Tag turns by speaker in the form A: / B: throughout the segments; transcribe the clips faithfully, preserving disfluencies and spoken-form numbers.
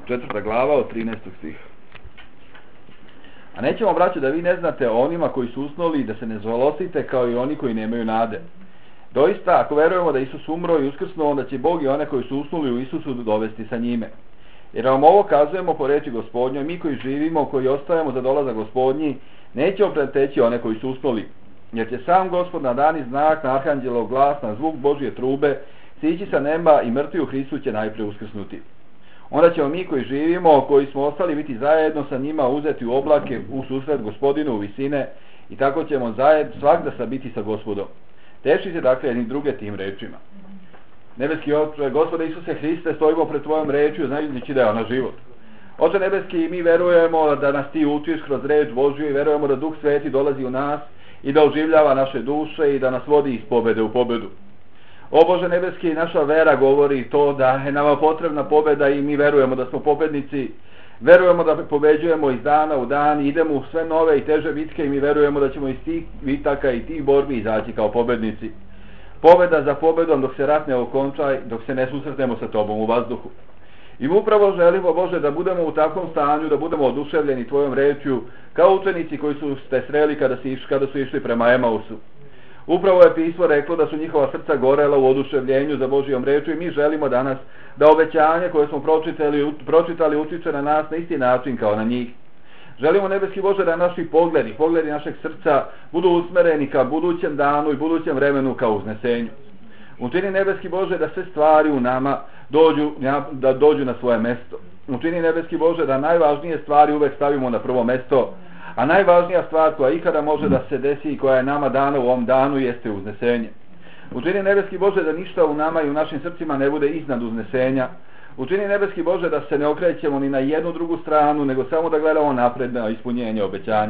A: četvrta glava od trinaestog stiha. A nećemo, braćo, da vi ne znate o onima koji su usnuli i da se ne žalostite kao i oni koji nemaju nade. Doista, ako verujemo da Isus umro i uskrsnuo, onda će Bog i one koji su usnuli u Isusu dovesti sa njime. Jer vam ovo kazujemo po reči Gospodnjoj, mi koji živimo, koji ostajemo za dolazak Gospodnji, nećemo preteći one koji su usnuli. Jer će sam Gospod na dani znak, na arhanđelov glas, na zvuk Božje trube, sići sa neba i mrtvi u Hristu će najprije uskrsnuti. Onda ćemo mi koji živimo, koji smo ostali biti zajedno sa njima, uzeti u oblake u susret Gospodinu u visine i tako ćemo zajedno svakda sa biti sa Gospodom. Tešite dakle jedni druge tim rečima. Nebeski Oče, Gospode Isuse Hriste, stojimo pred tvojom rečju, znajući da je ona život. Oče nebeski, mi verujemo da nas ti učiš kroz reč Božju i verujemo da Duh Sveti dolazi u nas i da oživljava naše duše i da nas vodi iz pobede u pobedu. O Bože nebeski, naša vera govori to da je nama potrebna pobeda i mi verujemo da smo pobednici. Verujemo da pobeđujemo iz dana u dan, idemo u sve nove i teže bitke i mi verujemo da ćemo iz tih bitaka i tih borbi izaći kao pobednici. Pobeda za pobedom dok se rat ne okonča, dok se ne susretnemo sa tobom u vazduhu. I mi upravo želimo, Bože, da budemo u takvom stanju, da budemo oduševljeni tvojom rečju, kao učenici koji su te sreli kada, si, kada su išli prema Emausu. Upravo je pismo reklo da su njihova srca gorela u oduševljenju za Božjom rečju i mi želimo danas da obećanje koje smo pročitali, pročitali utiče na nas na isti način kao na njih. Želimo, nebeski Bože, da naši pogledi, pogledi našeg srca budu usmereni ka budućem danu i budućem vremenu kao uznesenju. Učini, nebeski Bože, da sve stvari u nama dođu, da dođu na svoje mesto. Učini, nebeski Bože, da najvažnije stvari uvek stavimo na prvo mesto, a najvažnija stvar koja ikada može da se desi i koja je nama dana u ovom danu jeste uznesenje. Učini, nebeski Bože, da ništa u nama i u našim srcima ne bude iznad uznesenja. Učini, nebeski Bože, da se ne okrećemo ni na jednu drugu stranu, nego samo da gledamo napred na ispunjenje obećanja.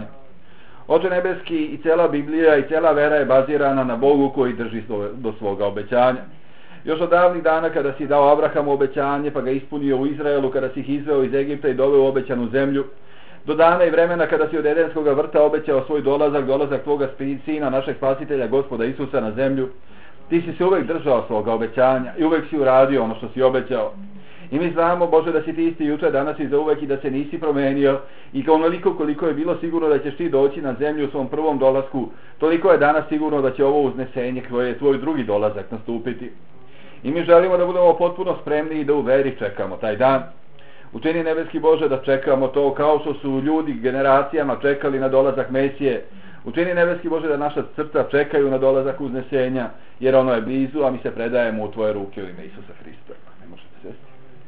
A: Oče nebeski, i cijela Biblija i cijela vera je bazirana na Bogu koji drži do svoga obećanja. Još od davnih dana kada si dao Abrahamu obećanje pa ga ispunio u Izraelu, kada si ih izveo iz Egipta i doveo u obećanu zemlju, do dana i vremena kada si od Edenskog vrta obećao svoj dolazak, dolazak tvoga sina, našeg spasitelja, Gospoda Isusa na zemlju, ti si se uvek držao svoga obećanja i uvek si uradio ono što si obećao. I mi znamo, Bože, da si ti isti juče, danas i za uvek i da se nisi promenio i kao onoliko koliko je bilo sigurno da ćeš ti doći na zemlju u svom prvom dolasku, toliko je danas sigurno da će ovo uznesenje koje je tvoj drugi dolazak nastupiti. I mi želimo da budemo potpuno spremni i da u veri čekamo taj dan. Učini, nebeski Bože, da čekamo to kao što su ljudi generacijama čekali na dolazak Mesije. Učini, nebeski Bože, da naša srca čekaju na dolazak uznesenja, jer ono je blizu, a mi se predajemo u tvoje ruke u ime Isusa Hrista. Ne možete sesti.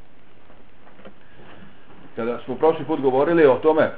A: Kada smo prošli put govorili o tome,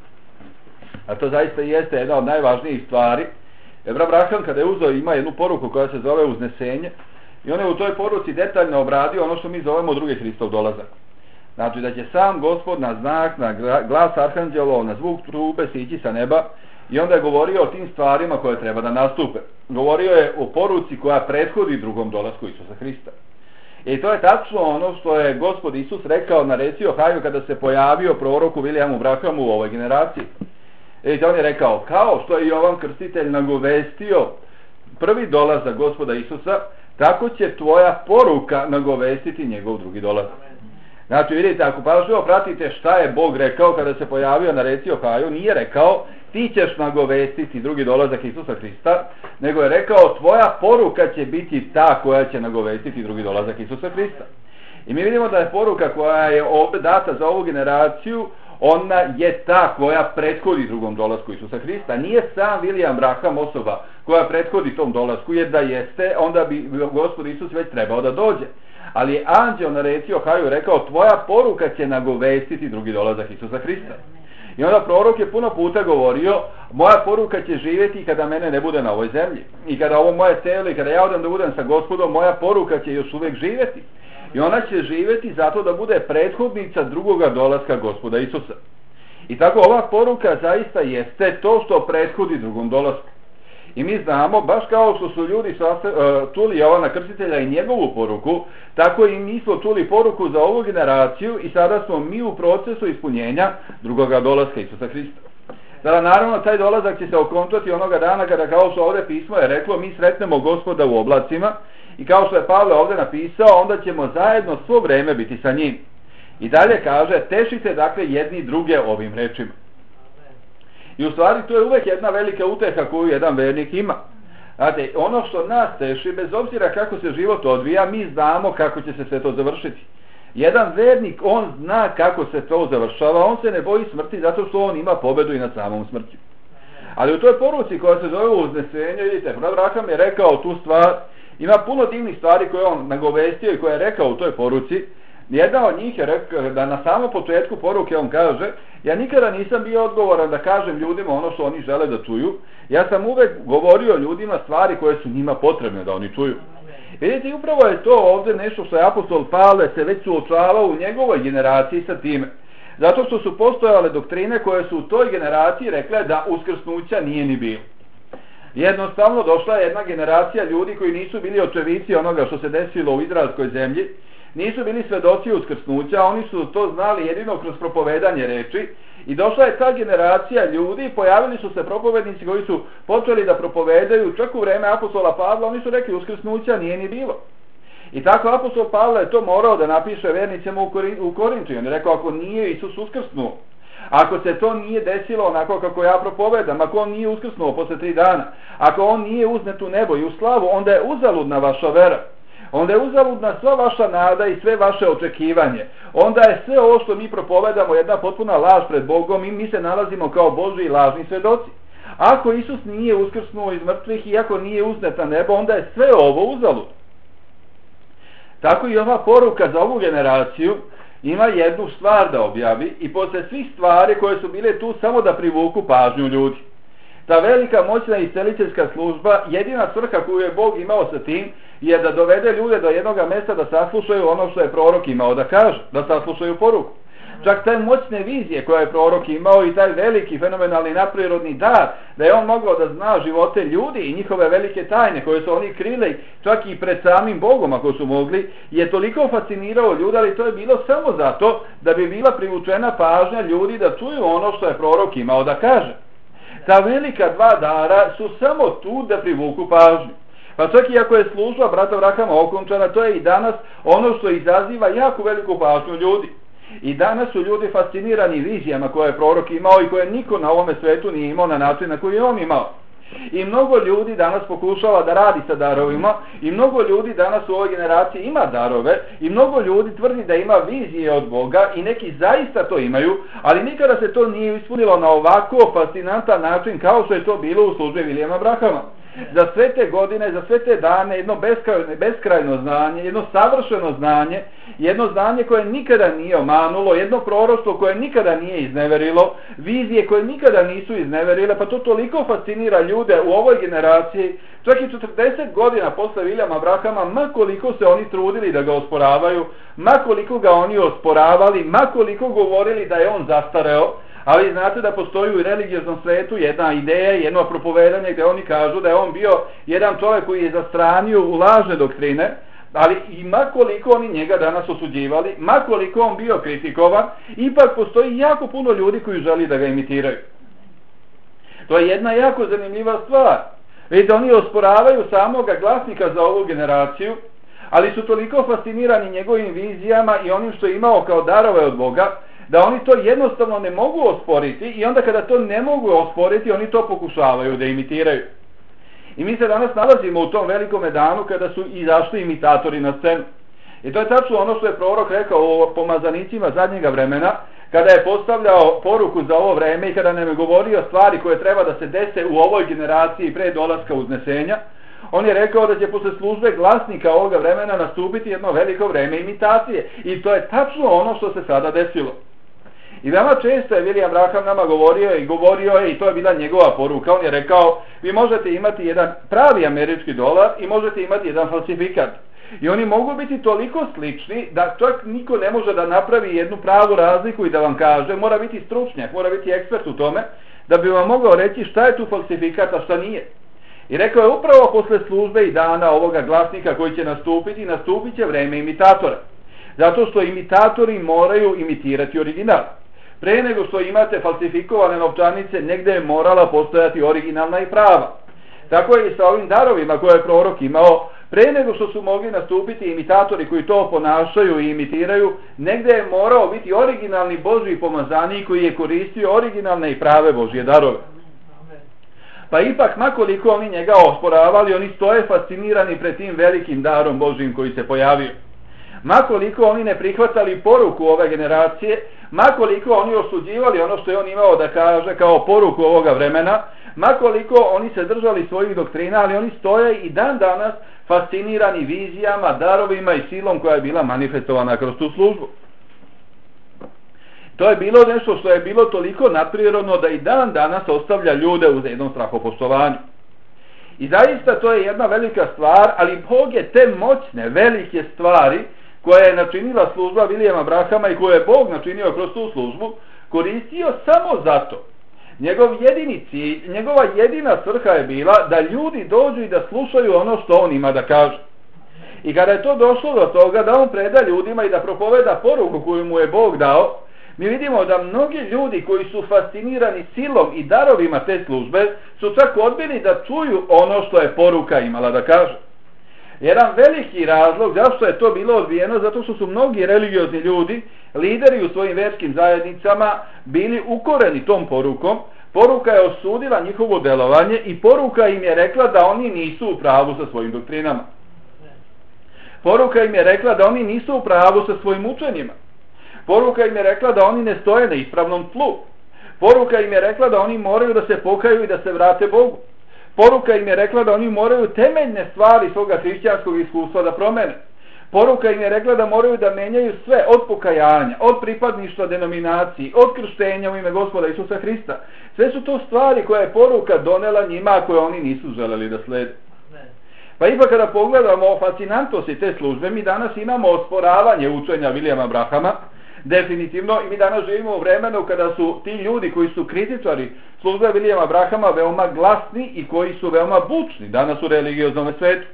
A: a to zaista jeste jedna od najvažnijih stvari, Ebra Braham kada je uzeo ima jednu poruku koja se zove uznesenje i on je u toj poruci detaljno obradio ono što mi zovemo drugi Hristov dolazak. Znači da će sam Gospod na znak, na glas arhanđelov, na zvuk trube sići sa neba i onda je govorio o tim stvarima koje treba da nastupe. Govorio je o poruci koja prethodi drugom dolasku Isusa Hrista. I to je tačno ono što je Gospod Isus rekao na reci Ohaju kada se pojavio proroku Williamu Brahamu u ovoj generaciji. I on je rekao, kao što je Jovan Krstitelj nagovestio prvi dolazak Gospoda Isusa, tako će tvoja poruka nagovestiti njegov drugi dolazak. Znači vidite, ako pažljivo pratite šta je Bog rekao kada se pojavio na reci Ohaju, nije rekao ti ćeš nagovestiti drugi dolazak Isusa Hrista, nego je rekao tvoja poruka će biti ta koja će nagovestiti drugi dolazak Isusa Hrista. I mi vidimo da je poruka koja je ovdje data za ovu generaciju, ona je ta koja prethodi drugom dolasku Isusa Hrista. Nije sam William Braham osoba koja prethodi tom dolasku, jer da jeste, onda bi Gospod Isus već trebao da dođe. Ali je anđeo na reci Ohaju rekao tvoja poruka će nagovestiti drugi dolazak Isusa Hrista. I onda prorok je puno puta govorio, moja poruka će živjeti kada mene ne bude na ovoj zemlji. I kada ovo moje telo i kada ja odem da budem sa Gospodom, moja poruka će još uvijek živjeti. I ona će živjeti zato da bude prethodnica drugoga dolaska Gospoda Isusa. I tako ova poruka zaista jeste to što prethodi drugom dolasku. I mi znamo, baš kao što su ljudi čuli Jovana Krstitelja i njegovu poruku, tako i mi smo čuli poruku za ovu generaciju i sada smo mi u procesu ispunjenja drugoga dolaska Isusa Hrista. Sada naravno taj dolazak će se okončati onoga dana kada, kao što ovdje pismo je reklo, mi sretnemo Gospoda u oblacima i kao što je Pavle ovdje napisao, onda ćemo zajedno svo vreme biti sa njim. I dalje kaže, tešite dakle jedni druge ovim rečima. I u stvari to je uvek jedna velika uteha koju jedan vernik ima. Znate, ono što nas teši, bez obzira kako se život odvija, mi znamo kako će se sve to završiti. Jedan vernik, on zna kako se to završava, on se ne boji smrti zato što on ima pobedu i nad samom smrću. Ali u toj poruci koja se zove uznesenje, vidite, brat Abraham je rekao tu stvar, ima puno divnih stvari koje on nagovestio i koje je rekao u toj poruci. Jedna od njih je rekao da na samom početku poruke on kaže, ja nikada nisam bio odgovoran da kažem ljudima ono što oni žele da čuju, ja sam uvek govorio ljudima stvari koje su njima potrebne da oni čuju. Vidite, upravo je to ovdje nešto što je apostol Pavle se već suočavao u njegovoj generaciji sa time. Zato što su postojale doktrine koje su u toj generaciji rekle da uskrsnuća nije ni bilo. Jednostavno došla je jedna generacija ljudi koji nisu bili očevici onoga što se desilo u izraelskoj zemlji, nisu bili svedoci uskrsnuća, oni su to znali jedino kroz propovedanje reči i došla je ta generacija ljudi, pojavili su se propovednici koji su počeli da propovedaju, čak u vreme apostola Pavla, oni su rekli uskrsnuća nije ni bilo. I tako apostol Pavle je to morao da napiše vernicima u Korintu. On je rekao, ako nije Isus uskrsnuo, ako se to nije desilo onako kako ja propovedam, ako on nije uskrsnuo posle tri dana, ako on nije uznet u nebo i u slavu, onda je uzaludna vaša vera. Onda je uzaludna sva vaša nada i sve vaše očekivanje. Onda je sve ovo što mi propovedamo jedna potpuna laž pred Bogom i mi se nalazimo kao Božji lažni svedoci. Ako Isus nije uskrsnuo iz mrtvih i ako nije uznet na nebo, onda je sve ovo uzalud. Tako i ova poruka za ovu generaciju ima jednu stvar da objavi i posle svih stvari koje su bile tu samo da privuku pažnju ljudi. Ta velika moćna isceliteljska služba, jedina svrha koju je Bog imao sa tim, je da dovede ljude do jednog mjesta da saslušaju ono što je prorok imao da kaže, da saslušaju poruku. Čak taj moćne vizije koje je prorok imao i taj veliki fenomenalni nadprirodni dar, da je on mogao da zna živote ljudi i njihove velike tajne koje su oni krili čak i pred samim Bogom ako su mogli, je toliko fascinirao ljude, ali to je bilo samo zato da bi bila privučena pažnja ljudi da čuju ono što je prorok imao da kaže. Ta velika dva dara su samo tu da privuku pažnju. Pa čak i ako je služba brata Abrahama okončana, to je i danas ono što izaziva jako veliku pažnju ljudi. I danas su ljudi fascinirani vizijama koje je prorok imao i koje niko na ovome svetu nije imao na način na koji je on imao. I mnogo ljudi danas pokušava da radi sa darovima i mnogo ljudi danas u ovoj generaciji ima darove i mnogo ljudi tvrdi da ima vizije od Boga i neki zaista to imaju, ali nikada se to nije ispunilo na ovako fascinantan način kao što je to bilo u službi Vilijama Abrahama. Za sve te godine, za sve te dane, jedno beskrajno, beskrajno znanje, jedno savršeno znanje, jedno znanje koje nikada nije omanulo, jedno proroštvo koje nikada nije izneverilo, vizije koje nikada nisu izneverile, pa to toliko fascinira ljude u ovoj generaciji, čak i četrdeset godina posle Vilijama Abrahama, ma koliko se oni trudili da ga osporavaju, ma koliko ga oni osporavali, ma koliko govorili da je on zastareo. Ali znate da postoji u religioznom svetu jedna ideja, jedno propovedanje gdje oni kažu da je on bio jedan čovjek koji je zastranio u lažne doktrine, ali i makoliko oni njega danas osuđivali, makoliko on bio kritikovan, ipak postoji jako puno ljudi koji želi da ga imitiraju. To je jedna jako zanimljiva stvar. Vidite, oni osporavaju samoga glasnika za ovu generaciju, ali su toliko fascinirani njegovim vizijama i onim što je imao kao darove od Boga, da oni to jednostavno ne mogu osporiti i onda kada to ne mogu osporiti, oni to pokušavaju da imitiraju. I mi se danas nalazimo u tom velikom danu kada su izašli imitatori na scenu. I to je tačno ono što je prorok rekao o pomazanicima zadnjega vremena, kada je postavljao poruku za ovo vreme i kada nam je govorio stvari koje treba da se dese u ovoj generaciji pre dolaska uznesenja. On je rekao da će posle službe glasnika ovoga vremena nastupiti jedno veliko vreme imitacije. I to je tačno ono što se sada desilo. I veoma često je Vilijam Abraham nama govorio i govorio je, i to je bila njegova poruka, on je rekao, vi možete imati jedan pravi američki dolar i možete imati jedan falsifikat. I oni mogu biti toliko slični da čak niko ne može da napravi jednu pravu razliku i da vam kaže, mora biti stručnjak, mora biti ekspert u tome, da bi vam mogao reći šta je tu falsifikat, a šta nije. I rekao je upravo posle službe i dana ovoga glasnika koji će nastupiti, nastupit će vreme imitatora. Zato što imitatori moraju imitirati original. Pre nego što imate falsifikovane novčanice, negde je morala postojati originalna i prava. Tako je i sa ovim darovima koje je prorok imao, Pre nego što su mogli nastupiti imitatori koji to ponašaju i imitiraju, negdje je morao biti originalni Božji pomazanik koji je koristio originalne i prave Božje darove. Pa ipak, makoliko oni njega osporavali, oni stoje fascinirani pred tim velikim darom Božjim koji se pojavio. Makoliko oni ne prihvatali poruku ove generacije, makoliko oni osuđivali ono što je on imao da kaže kao poruku ovoga vremena, makoliko oni se držali svojih doktrina, ali oni stoje i dan danas fascinirani vizijama, darovima i silom koja je bila manifestovana kroz tu službu. To je bilo nešto što je bilo toliko nadprirodno da i dan danas ostavlja ljude u jednom strahopoštovanju. I zaista to je jedna velika stvar, ali Bog je te moćne, velike stvari koja je načinila služba Williama Branhama i koje je Bog načinio kroz tu službu, koristio samo zato. Njegov jedini cilj, njegova jedina svrha je bila da ljudi dođu i da slušaju ono što on ima da kaže. I kada je to došlo do toga da on preda ljudima i da propoveda poruku koju mu je Bog dao, mi vidimo da mnogi ljudi koji su fascinirani silom i darovima te službe su čak odbili da čuju ono što je poruka imala da kaže. Jedan veliki razlog zašto je to bilo odbijeno, zato što su mnogi religiozni ljudi, lideri u svojim verskim zajednicama, bili ukoreni tom porukom. Poruka je osudila njihovo delovanje i poruka im je rekla da oni nisu u pravu sa svojim doktrinama. Poruka im je rekla da oni nisu u pravu sa svojim učenjima. Poruka im je rekla da oni ne stoje na ispravnom tlu. Poruka im je rekla da oni moraju da se pokaju i da se vrate Bogu. Poruka im je rekla da oni moraju temeljne stvari svoga hrišćanskog iskustva da promene. Poruka im je rekla da moraju da menjaju sve od pokajanja, od pripadništva denominaciji, od krštenja u ime Gospoda Isusa Hrista. Sve su to stvari koje je poruka donela njima, a koje oni nisu želeli da slede. Pa ipak kada pogledamo fascinantnosti te službe, mi danas imamo osporavanje učenja Williama Branhama, definitivno, i mi danas živimo u vremenu kada su ti ljudi koji su kritičari službe Williama Branhama veoma glasni i koji su veoma bučni danas u religioznom svetu.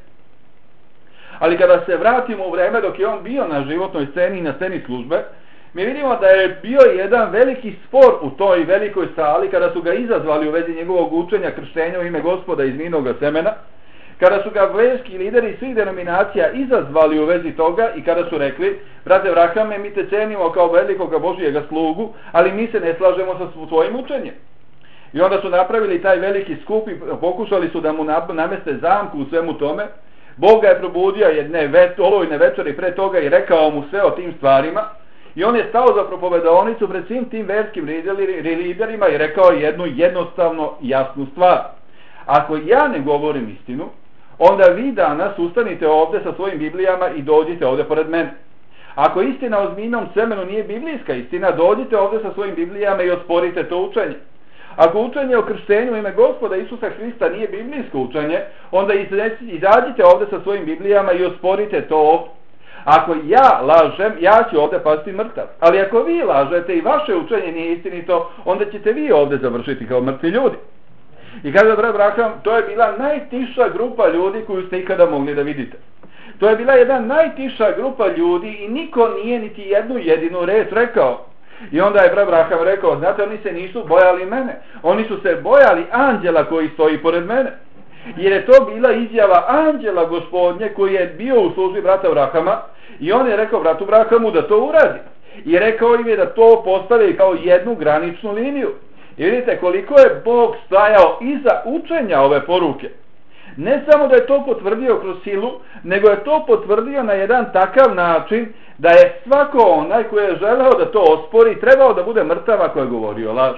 A: Ali kada se vratimo u vreme dok je on bio na životnoj sceni i na sceni službe, mi vidimo da je bio jedan veliki spor u toj velikoj sali kada su ga izazvali u vezi njegovog učenja krštenja u ime Gospoda iz vinoga semena, kada su ga verski lideri svih denominacija izazvali u vezi toga i kada su rekli: brate Branhame, mi te cenimo kao velikoga Božijega slugu, ali mi se ne slažemo sa tvojim učenjem. I onda su napravili taj veliki skup i pokušali su da mu nameste zamku u svemu tome. Bog ga je probudio jedne vet, olojne večeri pre toga i rekao mu sve o tim stvarima. I on je stao za propovedonicu pred svim tim verskim liderima i rekao jednu jednostavno jasnu stvar. Ako ja ne govorim istinu, onda vi danas ustanite ovdje sa svojim Biblijama i dođite ovdje pored mene. Ako istina o zmijnom semenu nije biblijska istina, dođite ovdje sa svojim Biblijama i osporite to učenje. Ako učenje o krštenju ime Gospoda Isusa Hrista nije biblijsko učenje, onda izađite ovdje sa svojim Biblijama i osporite to ovdje. Ako ja lažem, ja ću ovdje pasti mrtav. Ali ako vi lažete i vaše učenje nije istinito, onda ćete vi ovdje završiti kao mrtvi ljudi. I kaže brat Branham, to je bila najtiša grupa ljudi koju ste ikada mogli da vidite. To je bila jedna najtiša grupa ljudi i niko nije niti jednu jedinu reč rekao. I onda je brat Branham rekao: znate, oni se nisu bojali mene, oni su se bojali anđela koji stoji pored mene. Jer je to bila izjava anđela Gospodnje koji je bio u službi brata Branhama i on je rekao bratu Branhamu da to uradi. I rekao im je da to postavi kao jednu graničnu liniju. I vidite koliko je Bog stajao iza učenja ove poruke. Ne samo da je to potvrdio kroz silu, nego je to potvrdio na jedan takav način da je svako onaj koji je želeo da to ospori trebao da bude mrtav ako je govorio laž.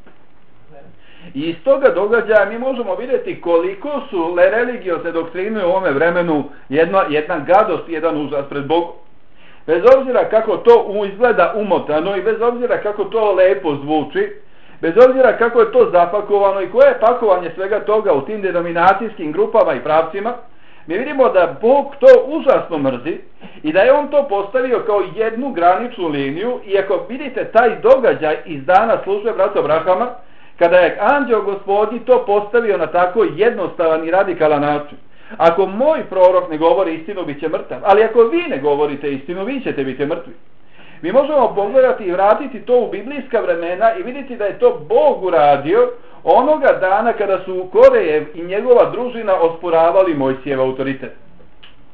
A: I iz toga događaja mi možemo vidjeti koliko su religiozne doktrine u ovome vremenu jedna, jedna gadost, jedan užas pred Bogom. Bez obzira kako to izgleda umotano i bez obzira kako to lepo zvuči, bez obzira kako je to zapakovano i koje je pakovanje svega toga u tim denominacijskim grupama i pravcima, mi vidimo da Bog to užasno mrzi i da je on to postavio kao jednu graničnu liniju. I ako vidite taj događaj iz dana službe brata Branhama, kada je anđeo Gospodnji to postavio na tako jednostavan i radikalan način: ako moj prorok ne govori istinu, bit će mrtav, ali ako vi ne govorite istinu, vi ćete biti mrtvi. Mi možemo pogledati i vratiti to u biblijska vremena i vidjeti da je to Bog uradio onoga dana kada su Korejev i njegova družina osporavali Mojsijev autoritet.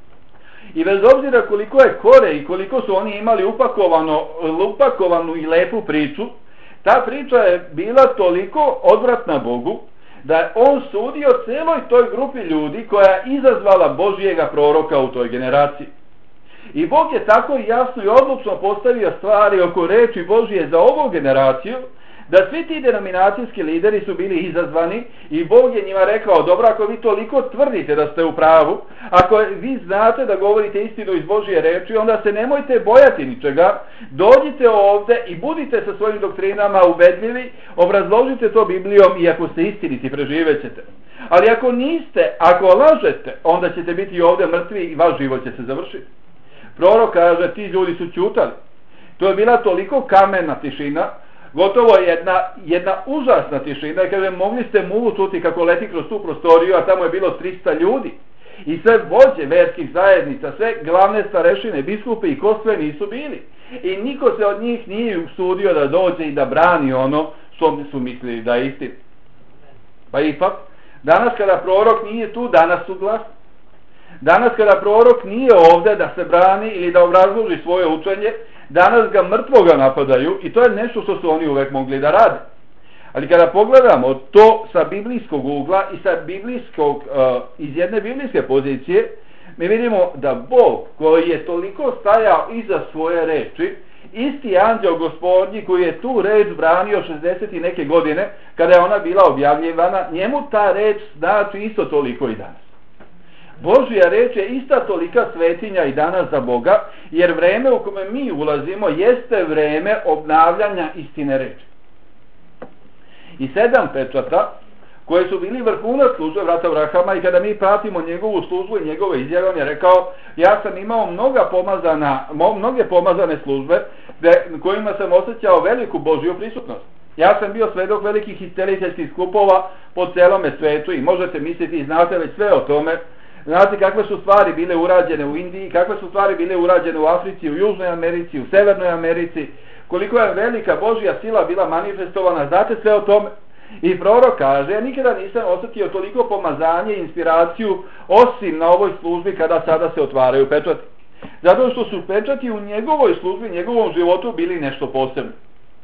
A: I bez obzira koliko je kore i koliko su oni imali upakovano, upakovanu i lepu priču, ta priča je bila toliko odvratna Bogu, da je on sudio celoj toj grupi ljudi koja je izazvala Božijega proroka u toj generaciji. I Bog je tako jasno i odlučno postavio stvari oko reči Božije za ovu generaciju, da svi ti denominacijski lideri su bili izazvani i Bog je njima rekao, dobro, ako vi toliko tvrdite da ste u pravu, ako vi znate da govorite istinu iz Božije reči, onda se nemojte bojati ničega, dođite ovde i budite sa svojim doktrinama ubedljivi, obrazložite to Biblijom i ako ste istiniti preživet ćete. Ali ako niste, ako lažete, onda ćete biti ovde mrtvi i vaš život će se završiti. Prorok kaže, ti ljudi su ćutali. To je bila toliko kamena tišina, gotovo jedna, jedna užasna tišina, kaže, mogli ste muvu čuti kako leti kroz tu prostoriju, a tamo je bilo trista ljudi. I sve vođe verskih zajednica, sve glavne starešine, biskupi i ko sve nisu bili. I niko se od njih nije usudio da dođe i da brani ono što su mislili da je istina. Pa ipak, danas kada prorok nije tu, danas su glasni. Danas kada prorok nije ovde da se brani ili da obrazloži svoje učenje, danas ga mrtvoga napadaju i to je nešto što su oni uvek mogli da rade. Ali kada pogledamo to sa biblijskog ugla i sa biblijskog, uh, iz jedne biblijske pozicije, mi vidimo da Bog koji je toliko stajao iza svoje reči, isti anđeo Gospodnji koji je tu reč branio šezdeset i neke godine, kada je ona bila objavljivana, njemu ta reč znači isto toliko i danas. Božja reč je ista tolika svetinja i danas za Boga, jer vreme u kome mi ulazimo jeste vreme obnavljanja istine reči. I sedam pečata, koje su bili vrhunac službe brata Abrahama, i kada mi pratimo njegovu službu i njegove izjave, on je rekao, ja sam imao mnoga pomazana, mnoge pomazane službe, kojima sam osjećao veliku Božju prisutnost. Ja sam bio svedok velikih histerijskih skupova po celome svetu i možete misliti i znate već sve o tome. Znate kakve su stvari bile urađene u Indiji, kakve su stvari bile urađene u Africi, u Južnoj Americi, u Severnoj Americi, koliko je velika Božja sila bila manifestovana, znate sve o tome. I prorok kaže, ja nikada nisam osjetio toliko pomazanje i inspiraciju osim na ovoj službi kada sada se otvaraju pečati. Zato što su pečati u njegovoj službi, njegovom životu bili nešto posebno.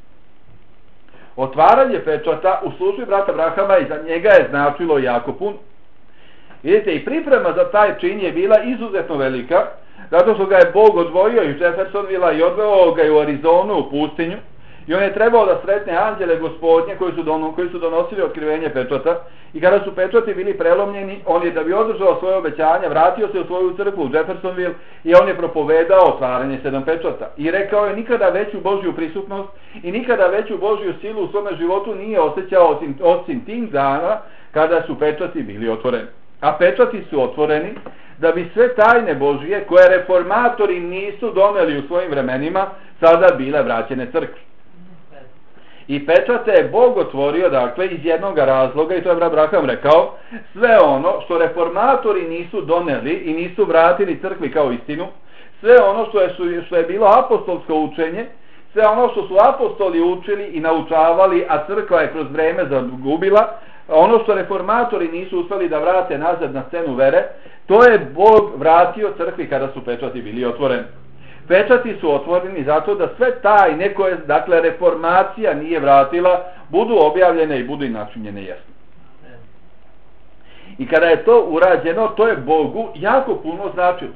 A: Otvaranje pečata u službi brata Abrahama i za njega je značilo jako puno. Vidite, i priprema za taj čin je bila izuzetno velika, zato što ga je Bog odvojio iz Jeffersonvilla i odveo ga u Arizonu, u pustinju, i on je trebao da sretne anđele Gospodnje koji su, dono, koji su donosili otkrivenje pečata, i kada su pečati bili prelomljeni, on je, da bi održao svoje obećanje, vratio se u svoju crkvu u Jeffersonville i on je propovedao otvaranje sedam pečata. I rekao je, nikada veću Božju prisutnost i nikada veću Božju silu u svome životu nije osjećao osim, osim tim dana kada su pečati bili otvoreni. A pečati su otvoreni da bi sve tajne Božije, koje reformatori nisu doneli u svojim vremenima, sada bile vraćene crkvi. I pečate je Bog otvorio, dakle, iz jednog razloga, i to je brat Abraham rekao, sve ono što reformatori nisu doneli i nisu vratili crkvi kao istinu, sve ono što je, što je bilo apostolsko učenje, sve ono što su apostoli učili i naučavali, a crkva je kroz vreme zagubila, ono što reformatori nisu uspeli da vrate nazad na scenu vere, to je Bog vratio crkvi kada su pečati bili otvoreni. Pečati su otvoreni zato da sve tajne koje, dakle, reformacija nije vratila, budu objavljene i budu i načinjene jasno. I kada je to urađeno, to je Bogu jako puno značilo.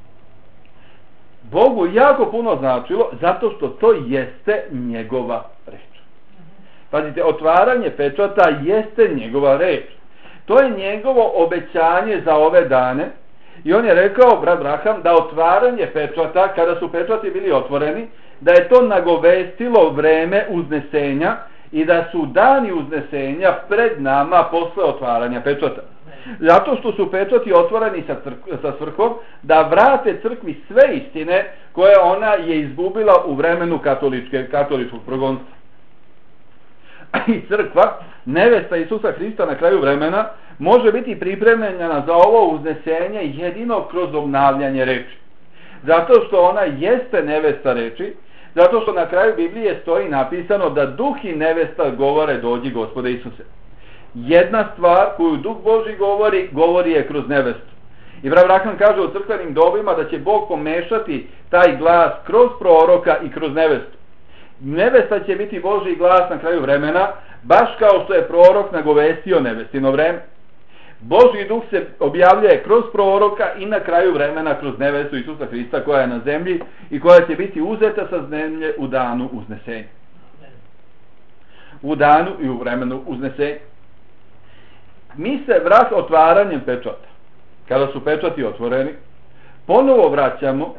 A: Bogu jako puno značilo zato što to jeste njegova reč. Pazite, otvaranje pečata jeste njegova reč. To je njegovo obećanje za ove dane. I on je rekao, brat Abraham, da otvaranje pečata, kada su pečati bili otvoreni, da je to nagovestilo vreme uznesenja i da su dani uznesenja pred nama posle otvaranja pečata. Zato što su pečati otvoreni sa, crk- sa crkvom da vrate crkvi sve istine koje ona je izgubila u vremenu katoličke, katoličkog progonstva. I crkva, nevesta Isusa Hrista na kraju vremena, može biti pripremljena za ovo uznesenje jedino kroz obnavljanje reči. Zato što ona jeste nevesta reči, zato što na kraju Biblije stoji napisano da duh i nevesta govore, dođi Gospode Isuse. Jedna stvar koju duh Božji govori, govori je kroz nevestu. I brat Branham kaže u crkvenim dobima da će Bog pomešati taj glas kroz proroka i kroz nevestu. Nevesta će biti Božji glas na kraju vremena, baš kao što je prorok nagovestio nevestino vreme. Božji duh se objavljuje kroz proroka i na kraju vremena kroz nevestu Isusa Hrista koja je na zemlji i koja će biti uzeta sa zemlje u danu uznesenja. U danu i u vremenu uznesenja. Mi se vrat otvaranjem pečata, kada su pečati otvoreni, ponovo vraćamo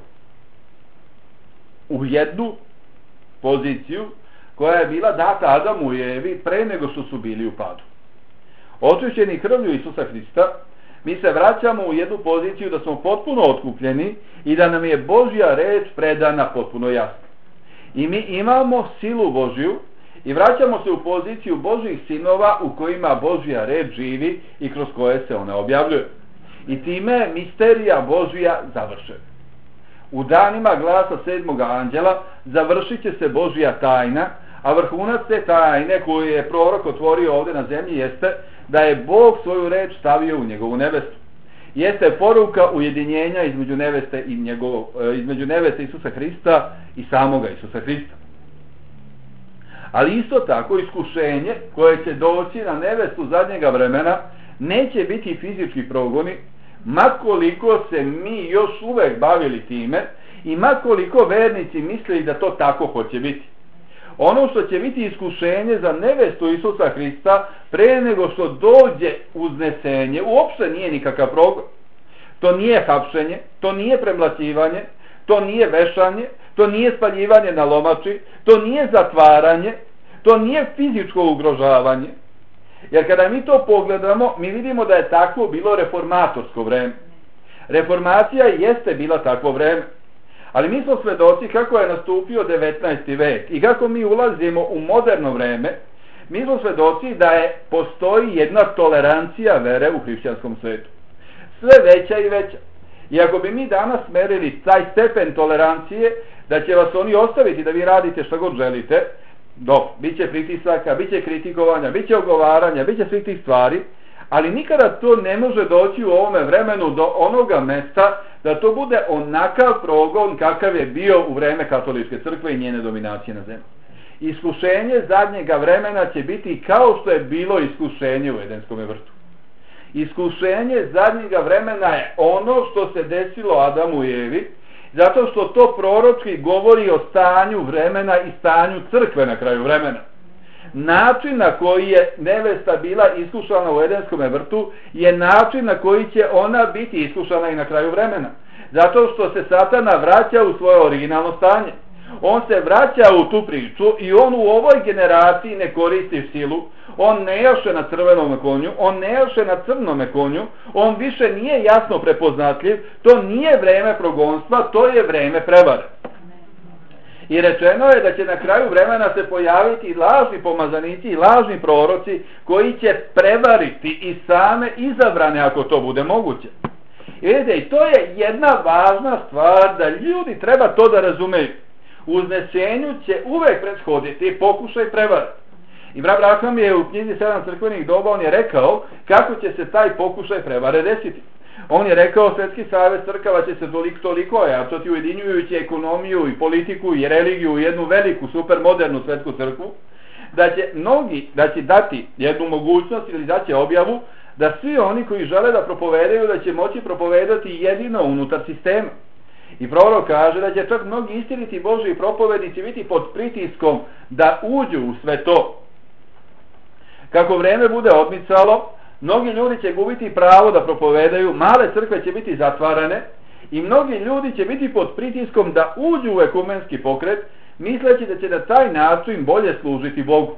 A: u jednu poziciju koja je bila data Adamu i Evi pre nego što su bili u padu. Očišćeni krvlju Isusa Hrista, mi se vraćamo u jednu poziciju da smo potpuno otkupljeni i da nam je Božja reč predana potpuno jasno. I mi imamo silu Božju i vraćamo se u poziciju Božjih sinova u kojima Božja reč živi i kroz koje se ona objavljuje. I time je misterija Božja završena. U danima glasa sedmog anđela završit će se Božja tajna, a vrhunac te tajne koju je prorok otvorio ovdje na zemlji jeste da je Bog svoju reč stavio u njegovu nevestu. Jeste poruka ujedinjenja između neveste i njegovog, između neveste Isusa Hrista i samoga Isusa Hrista. Ali isto tako iskušenje koje će doći na nevestu zadnjega vremena neće biti fizički progoni, makoliko se mi još uvek bavili time i makoliko vernici misli da to tako hoće biti. Ono što će biti iskušenje za nevestu Isusa Hrista pre nego što dođe uznesenje uopšte nije nikakav progon. To nije hapšenje, to nije premlaćivanje, to nije vešanje, to nije spaljivanje na lomači, to nije zatvaranje, to nije fizičko ugrožavanje. Jer kada mi to pogledamo, mi vidimo da je takvo bilo reformatorsko vreme. Reformacija jeste bila takvo vreme. Ali mi smo svedoci kako je nastupio devetnaesti vek i kako mi ulazimo u moderno vreme, mi smo svedoci da je postoji jedna tolerancija vere u hrišćanskom svetu. Sve veća i veća. I ako bi mi danas merili taj stepen tolerancije, da će vas oni ostaviti da vi radite što god želite, dok bit će pritisaka, bit će kritikovanja, bit će ogovaranja, bit će svih tih stvari, ali nikada to ne može doći u ovome vremenu do onoga mesta da to bude onakav progon kakav je bio u vreme katoličke crkve i njene dominacije na zemlji. Iskušenje zadnjega vremena će biti kao što je bilo iskušenje u Edenskom vrtu. Iskušenje zadnjega vremena je ono što se desilo Adamu i Evi, zato što to proročki govori o stanju vremena i stanju crkve na kraju vremena. Način na koji je nevesta bila iskušana u Edenskom vrtu je način na koji će ona biti iskušana i na kraju vremena. Zato što se Satana vraća u svoje originalno stanje. On se vraća u tu priču i on u ovoj generaciji ne koristi silu. On ne jaše na crvenom konju, on ne jaše na crnom konju, on više nije jasno prepoznatljiv, to nije vreme progonstva, to je vreme prevare. I rečeno je da će na kraju vremena se pojaviti i lažni pomazanici i lažni proroci koji će prevariti i same izabrane ako to bude moguće. I vidite, i to je jedna važna stvar da ljudi treba to da razumeju. Uznesenju će uvek prethoditi pokušaj prevare. I brat Branham je u knjizi sedam crkvenih doba, on je rekao kako će se taj pokušaj prevare desiti. On je rekao, Svetski savez crkava će se toliko, toliko ojačati ujedinjujući ekonomiju i politiku i religiju u jednu veliku, supermodernu svetsku crkvu, da će mnogi, da će dati jednu mogućnost ili da će objavu, da svi oni koji žele da propovedaju, da će moći propovedati jedino unutar sistema. I prorok kaže da će čak mnogi istiniti Božji propovednici biti pod pritiskom da uđu u sve to. Kako vreme bude odmicalo, mnogi ljudi će gubiti pravo da propovedaju, male crkve će biti zatvarane i mnogi ljudi će biti pod pritiskom da uđu u ekumenski pokret, misleći da će na taj način bolje služiti Bogu.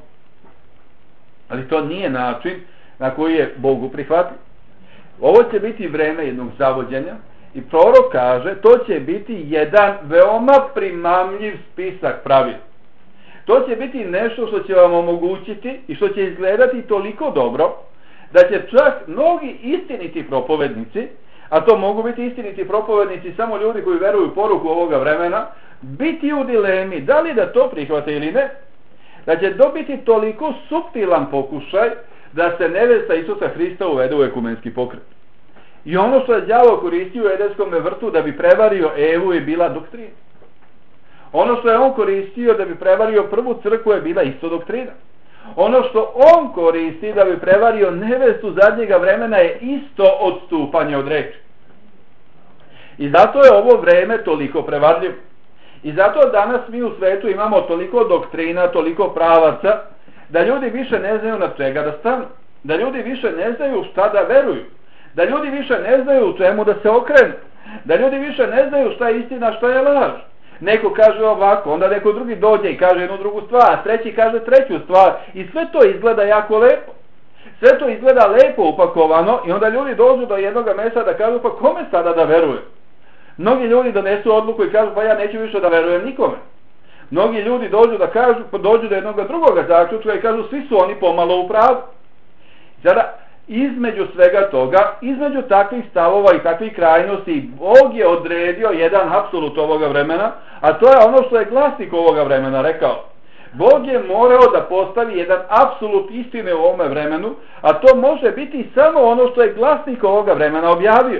A: Ali to nije način na koji je Bogu prihvatljiv. Ovo će biti vreme jednog zavođenja i prorok kaže to će biti jedan veoma primamljiv spisak pravila. To će biti nešto što će vam omogućiti i što će izgledati toliko dobro da će čak mnogi istiniti propovednici, a to mogu biti istiniti propovednici samo ljudi koji veruju u poruku ovoga vremena, biti u dilemi da li da to prihvate ili ne, da će dobiti toliko suptilan pokušaj da se nevesta Isusa Hrista uvede u ekumenski pokret. I ono što je đavo koristio u Edenskom vrtu da bi prevario Evu je bila doktrina. Ono što je on koristio da bi prevario prvu crkvu je bila isto doktrina. Ono što on koristi da bi prevario nevestu zadnjega vremena je isto odstupanje od reči. I zato je ovo vreme toliko prevarljivo. I zato danas mi u svetu imamo toliko doktrina, toliko pravaca, da ljudi više ne znaju na čega da stanu. Da ljudi više ne znaju šta da veruju. Da ljudi više ne znaju u čemu da se okrenu. Da ljudi više ne znaju šta je istina, šta je laž. Neko kaže ovako, onda neko drugi dođe i kaže jednu drugu stvar, treći kaže treću stvar i sve to izgleda jako lepo. Sve to izgleda lepo upakovano i onda ljudi dođu do jednog mjesta da kažu pa kome sada da veruje? Mnogi ljudi donesu odluku i kažu pa ja neću više da verujem nikome. Mnogi ljudi dođu da kažu, pa dođu do jednog drugog zaključka i kažu svi su oni pomalo u pravu. Sada, između svega toga, između takvih stavova i takvih krajnosti, Bog je odredio jedan apsolut ovoga vremena, a to je ono što je glasnik ovoga vremena rekao. Bog je morao da postavi jedan apsolut istine u ovome vremenu, a to može biti samo ono što je glasnik ovoga vremena objavio.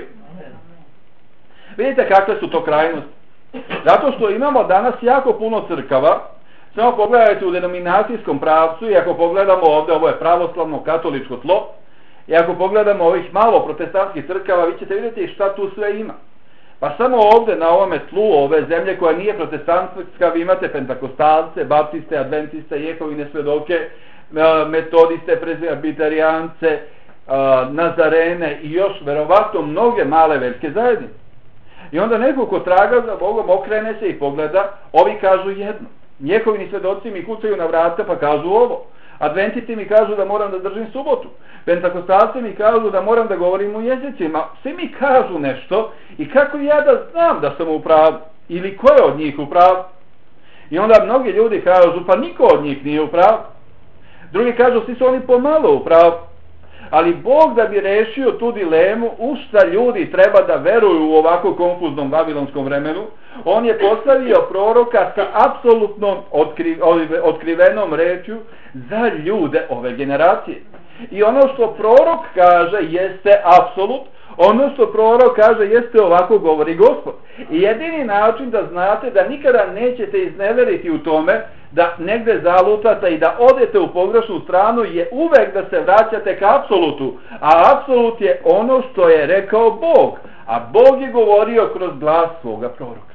A: Vidite kakve su to krajnosti. Zato što imamo danas jako puno crkava, samo pogledajte u denominacijskom pravcu i ako pogledamo ovdje, ovo je pravoslavno katoličko tlo, i ako pogledamo ovih malo protestantskih crkava, vi ćete vidjeti šta tu sve ima. Pa samo ovdje na ovome tlu ove zemlje koja nije protestantska, vi imate pentakostalce, baptiste, adventiste, jehovine svedoke, metodiste, prezbiterijance, nazarene i još verovatno mnoge male verske zajednice. I onda neko ko traga za Bogom okrene se i pogleda, ovi kažu jedno. Njehovini svedoci mi kucaju na vrata pa kažu ovo. Adventisti mi kažu da moram da držim subotu. Pentakostalci mi kažu da moram da govorim u jezicima. Svi mi kažu nešto i kako ja da znam da sam u pravu? Ili ko je od njih u pravu? I onda mnogi ljudi kažu pa niko od njih nije u pravu. Drugi kažu svi su oni pomalo u pravu. Ali Bog da bi rešio tu dilemu u šta ljudi treba da veruju u ovako konfuznom babilonskom vremenu, on je postavio proroka sa apsolutnom otkri, otkrivenom rečju za ljude ove generacije. I ono što prorok kaže jeste apsolut, ono što prorok kaže jeste ovako govori Gospod. I jedini način da znate da nikada nećete izneveriti u tome da negde zalutate i da odete u pogrešnu stranu je uvek da se vraćate ka apsolutu. A apsolut je ono što je rekao Bog. A Bog je govorio kroz glas svoga proroka.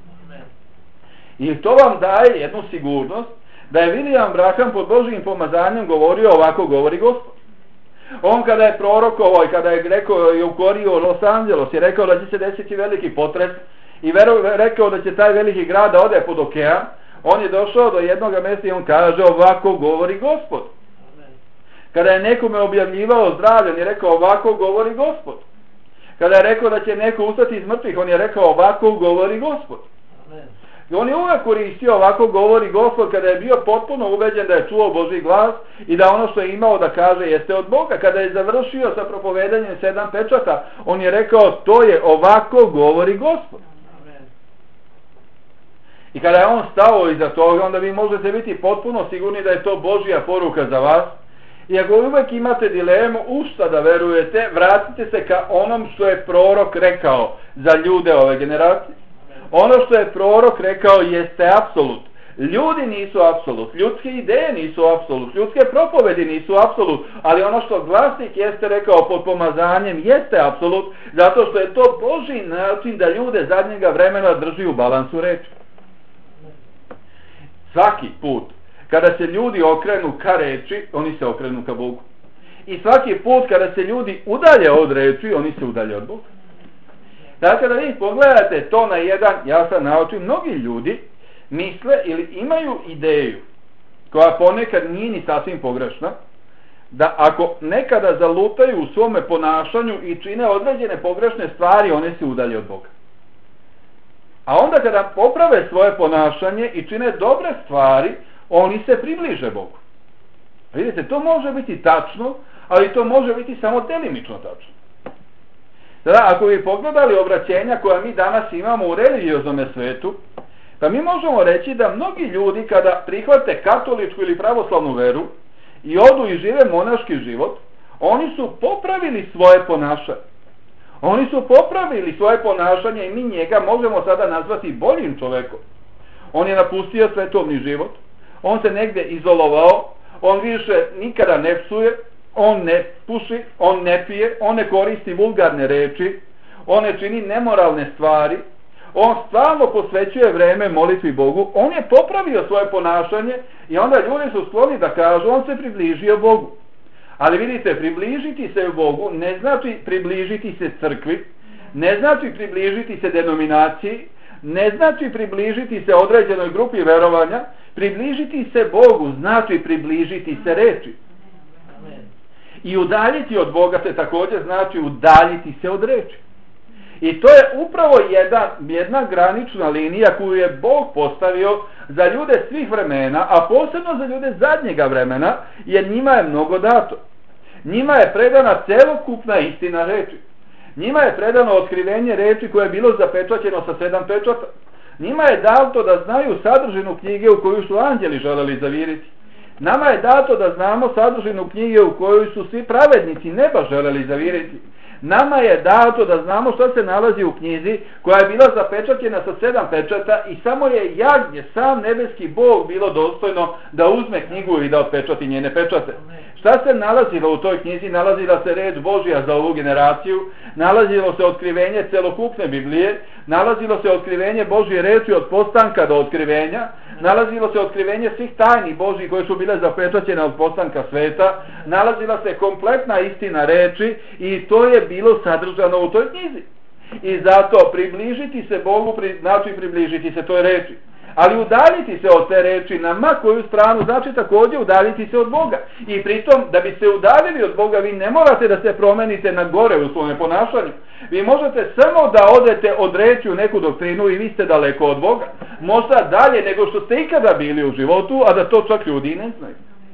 A: I to vam daje jednu sigurnost da je William Branham pod Božjim pomazanjem govorio ovako govori Gospod. On kada je prorokovao i kada je rekao i ukorio Los Angeles je rekao da će se desiti veliki potres i rekao da će taj veliki grad da ode pod okean, on je došao do jednog mjesta i on kaže ovako govori Gospod. Kada je nekome objavljivao zdravlje, on je rekao ovako govori Gospod. Kada je rekao da će neko ustati iz mrtvih, on je rekao ovako govori Gospod. I on je uvijek koristio ovako govori Gospod kada je bio potpuno ubeđen da je čuo Božji glas i da ono što je imao da kaže jeste od Boga. Kada je završio sa propovedanjem sedam pečata, on je rekao to je ovako govori Gospod. I kada je on stao iza toga, onda vi možete biti potpuno sigurni da je to Božja poruka za vas. I ako uvijek imate dilemu u šta da verujete, vratite se ka onom što je prorok rekao za ljude ove generacije. Ono što je prorok rekao jeste apsolut. Ljudi nisu apsolut, ljudske ideje nisu apsolut, ljudske propovedi nisu apsolut, ali ono što glasnik jeste rekao pod pomazanjem jeste apsolut, zato što je to Božji način da ljude zadnjega vremena drži u balansu reči. Svaki put kada se ljudi okrenu ka reči, oni se okrenu ka Bogu. I svaki put kada se ljudi udalje od reči, oni se udalje od Boga. Dakle, da vi pogledate to na jedan jasan način, mnogi ljudi misle ili imaju ideju, koja ponekad nije ni sasvim pogrešna, da ako nekada zalutaju u svome ponašanju i čine određene pogrešne stvari, one se udalje od Boga. A onda kada poprave svoje ponašanje i čine dobre stvari, oni se približe Bogu. Vidite, to može biti tačno, ali to može biti samo delimično tačno. Sada, ako bi pogledali obraćenja koja mi danas imamo u religioznom svetu, pa mi možemo reći da mnogi ljudi kada prihvate katoličku ili pravoslavnu veru i odu i žive monaški život, oni su popravili svoje ponašanje. Oni su popravili svoje ponašanje i mi njega možemo sada nazvati boljim čovekom. On je napustio svetovni život, on se negdje izolovao, on više nikada ne psuje, on ne puši, on ne pije, on ne koristi vulgarne reči, on ne čini nemoralne stvari, on stalno posvećuje vreme molitvi Bogu, on je popravio svoje ponašanje i onda ljudi su skloni da kažu on se približio Bogu. Ali vidite, približiti se Bogu ne znači približiti se crkvi, ne znači približiti se denominaciji, ne znači približiti se određenoj grupi verovanja, približiti se Bogu znači približiti se reči. I udaljiti od Boga se također znači udaljiti se od reči. I to je upravo jedna, jedna granična linija koju je Bog postavio za ljude svih vremena, a posebno za ljude zadnjega vremena, jer njima je mnogo dato. Njima je predana celokupna istina reči. Njima je predano otkrivenje reči koje je bilo zapečaćeno sa sedam pečata. Njima je dato da znaju sadržinu knjige u koju su anđeli želeli zaviriti. Nama je dato da znamo sadržinu knjige u kojoj su svi pravednici neba želeli zaviriti. Nama je dato da znamo što se nalazi u knjizi koja je bila zapečaćena sa sedam pečata i samo je jagnje, sam nebeski Bog, bilo dostojno da uzme knjigu i da otpečati njene pečate. Šta se nalazilo u toj knjizi? Nalazila se reč Božja za ovu generaciju, nalazilo se otkrivenje celokupne Biblije, nalazilo se otkrivenje Božje reči od postanka do otkrivenja, nalazilo se otkrivenje svih tajni Božjih koje su bile zapečaćene od postanka sveta, nalazila se kompletna istina reči i to je bilo sadržano u toj knjizi. I zato približiti se Bogu znači približiti se toj reči. Ali udaljiti se od te reči na ma koju stranu znači također udaljiti se od Boga. I pritom da bi se udaljili od Boga vi ne morate da se promenite na gore u svome ponašanju. Vi možete samo da odete od reči u neku doktrinu i vi ste daleko od Boga. Možda dalje nego što ste ikada bili u životu, a da to čak ljudi ne znaju.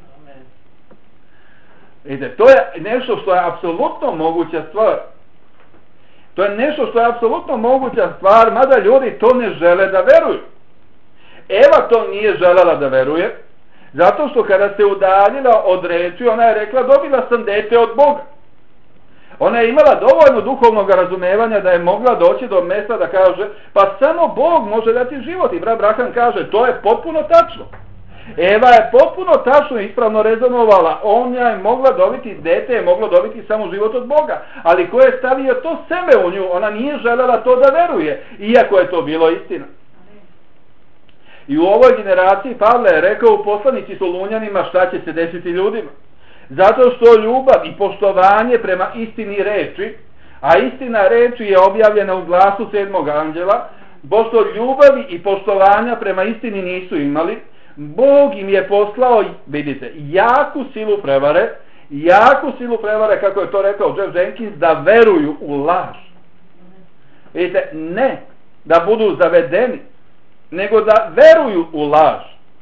A: Vidite, to je nešto što je apsolutno moguća stvar. To je nešto što je apsolutno moguća stvar, mada ljudi to ne žele da veruju. Eva to nije želela da veruje, zato što kada se udaljila od reči, ona je rekla dobila sam dete od Boga. Ona je imala dovoljno duhovnog razumevanja da je mogla doći do mjesta da kaže pa samo Bog može dati život. I brat Braham kaže to je potpuno tačno. Eva je potpuno tačno ispravno rezonovala. Ona je mogla dobiti dete, je mogla dobiti samo život od Boga. Ali ko je stavio to seme u nju, ona nije želela to da veruje, iako je to bilo istina. I u ovoj generaciji Pavle je rekao u poslanici Solunjanima šta će se desiti ljudima. Zato što ljubav i poštovanje prema istini reči, a istina reči je objavljena u glasu sedmog anđela, pošto ljubavi i poštovanja prema istini nisu imali, Bog im je poslao, vidite, jaku silu prevare, jaku silu prevare, kako je to rekao Jeff Jenkins, da veruju u laž. Vidite, ne da budu zavedeni, nego da veruju u laž.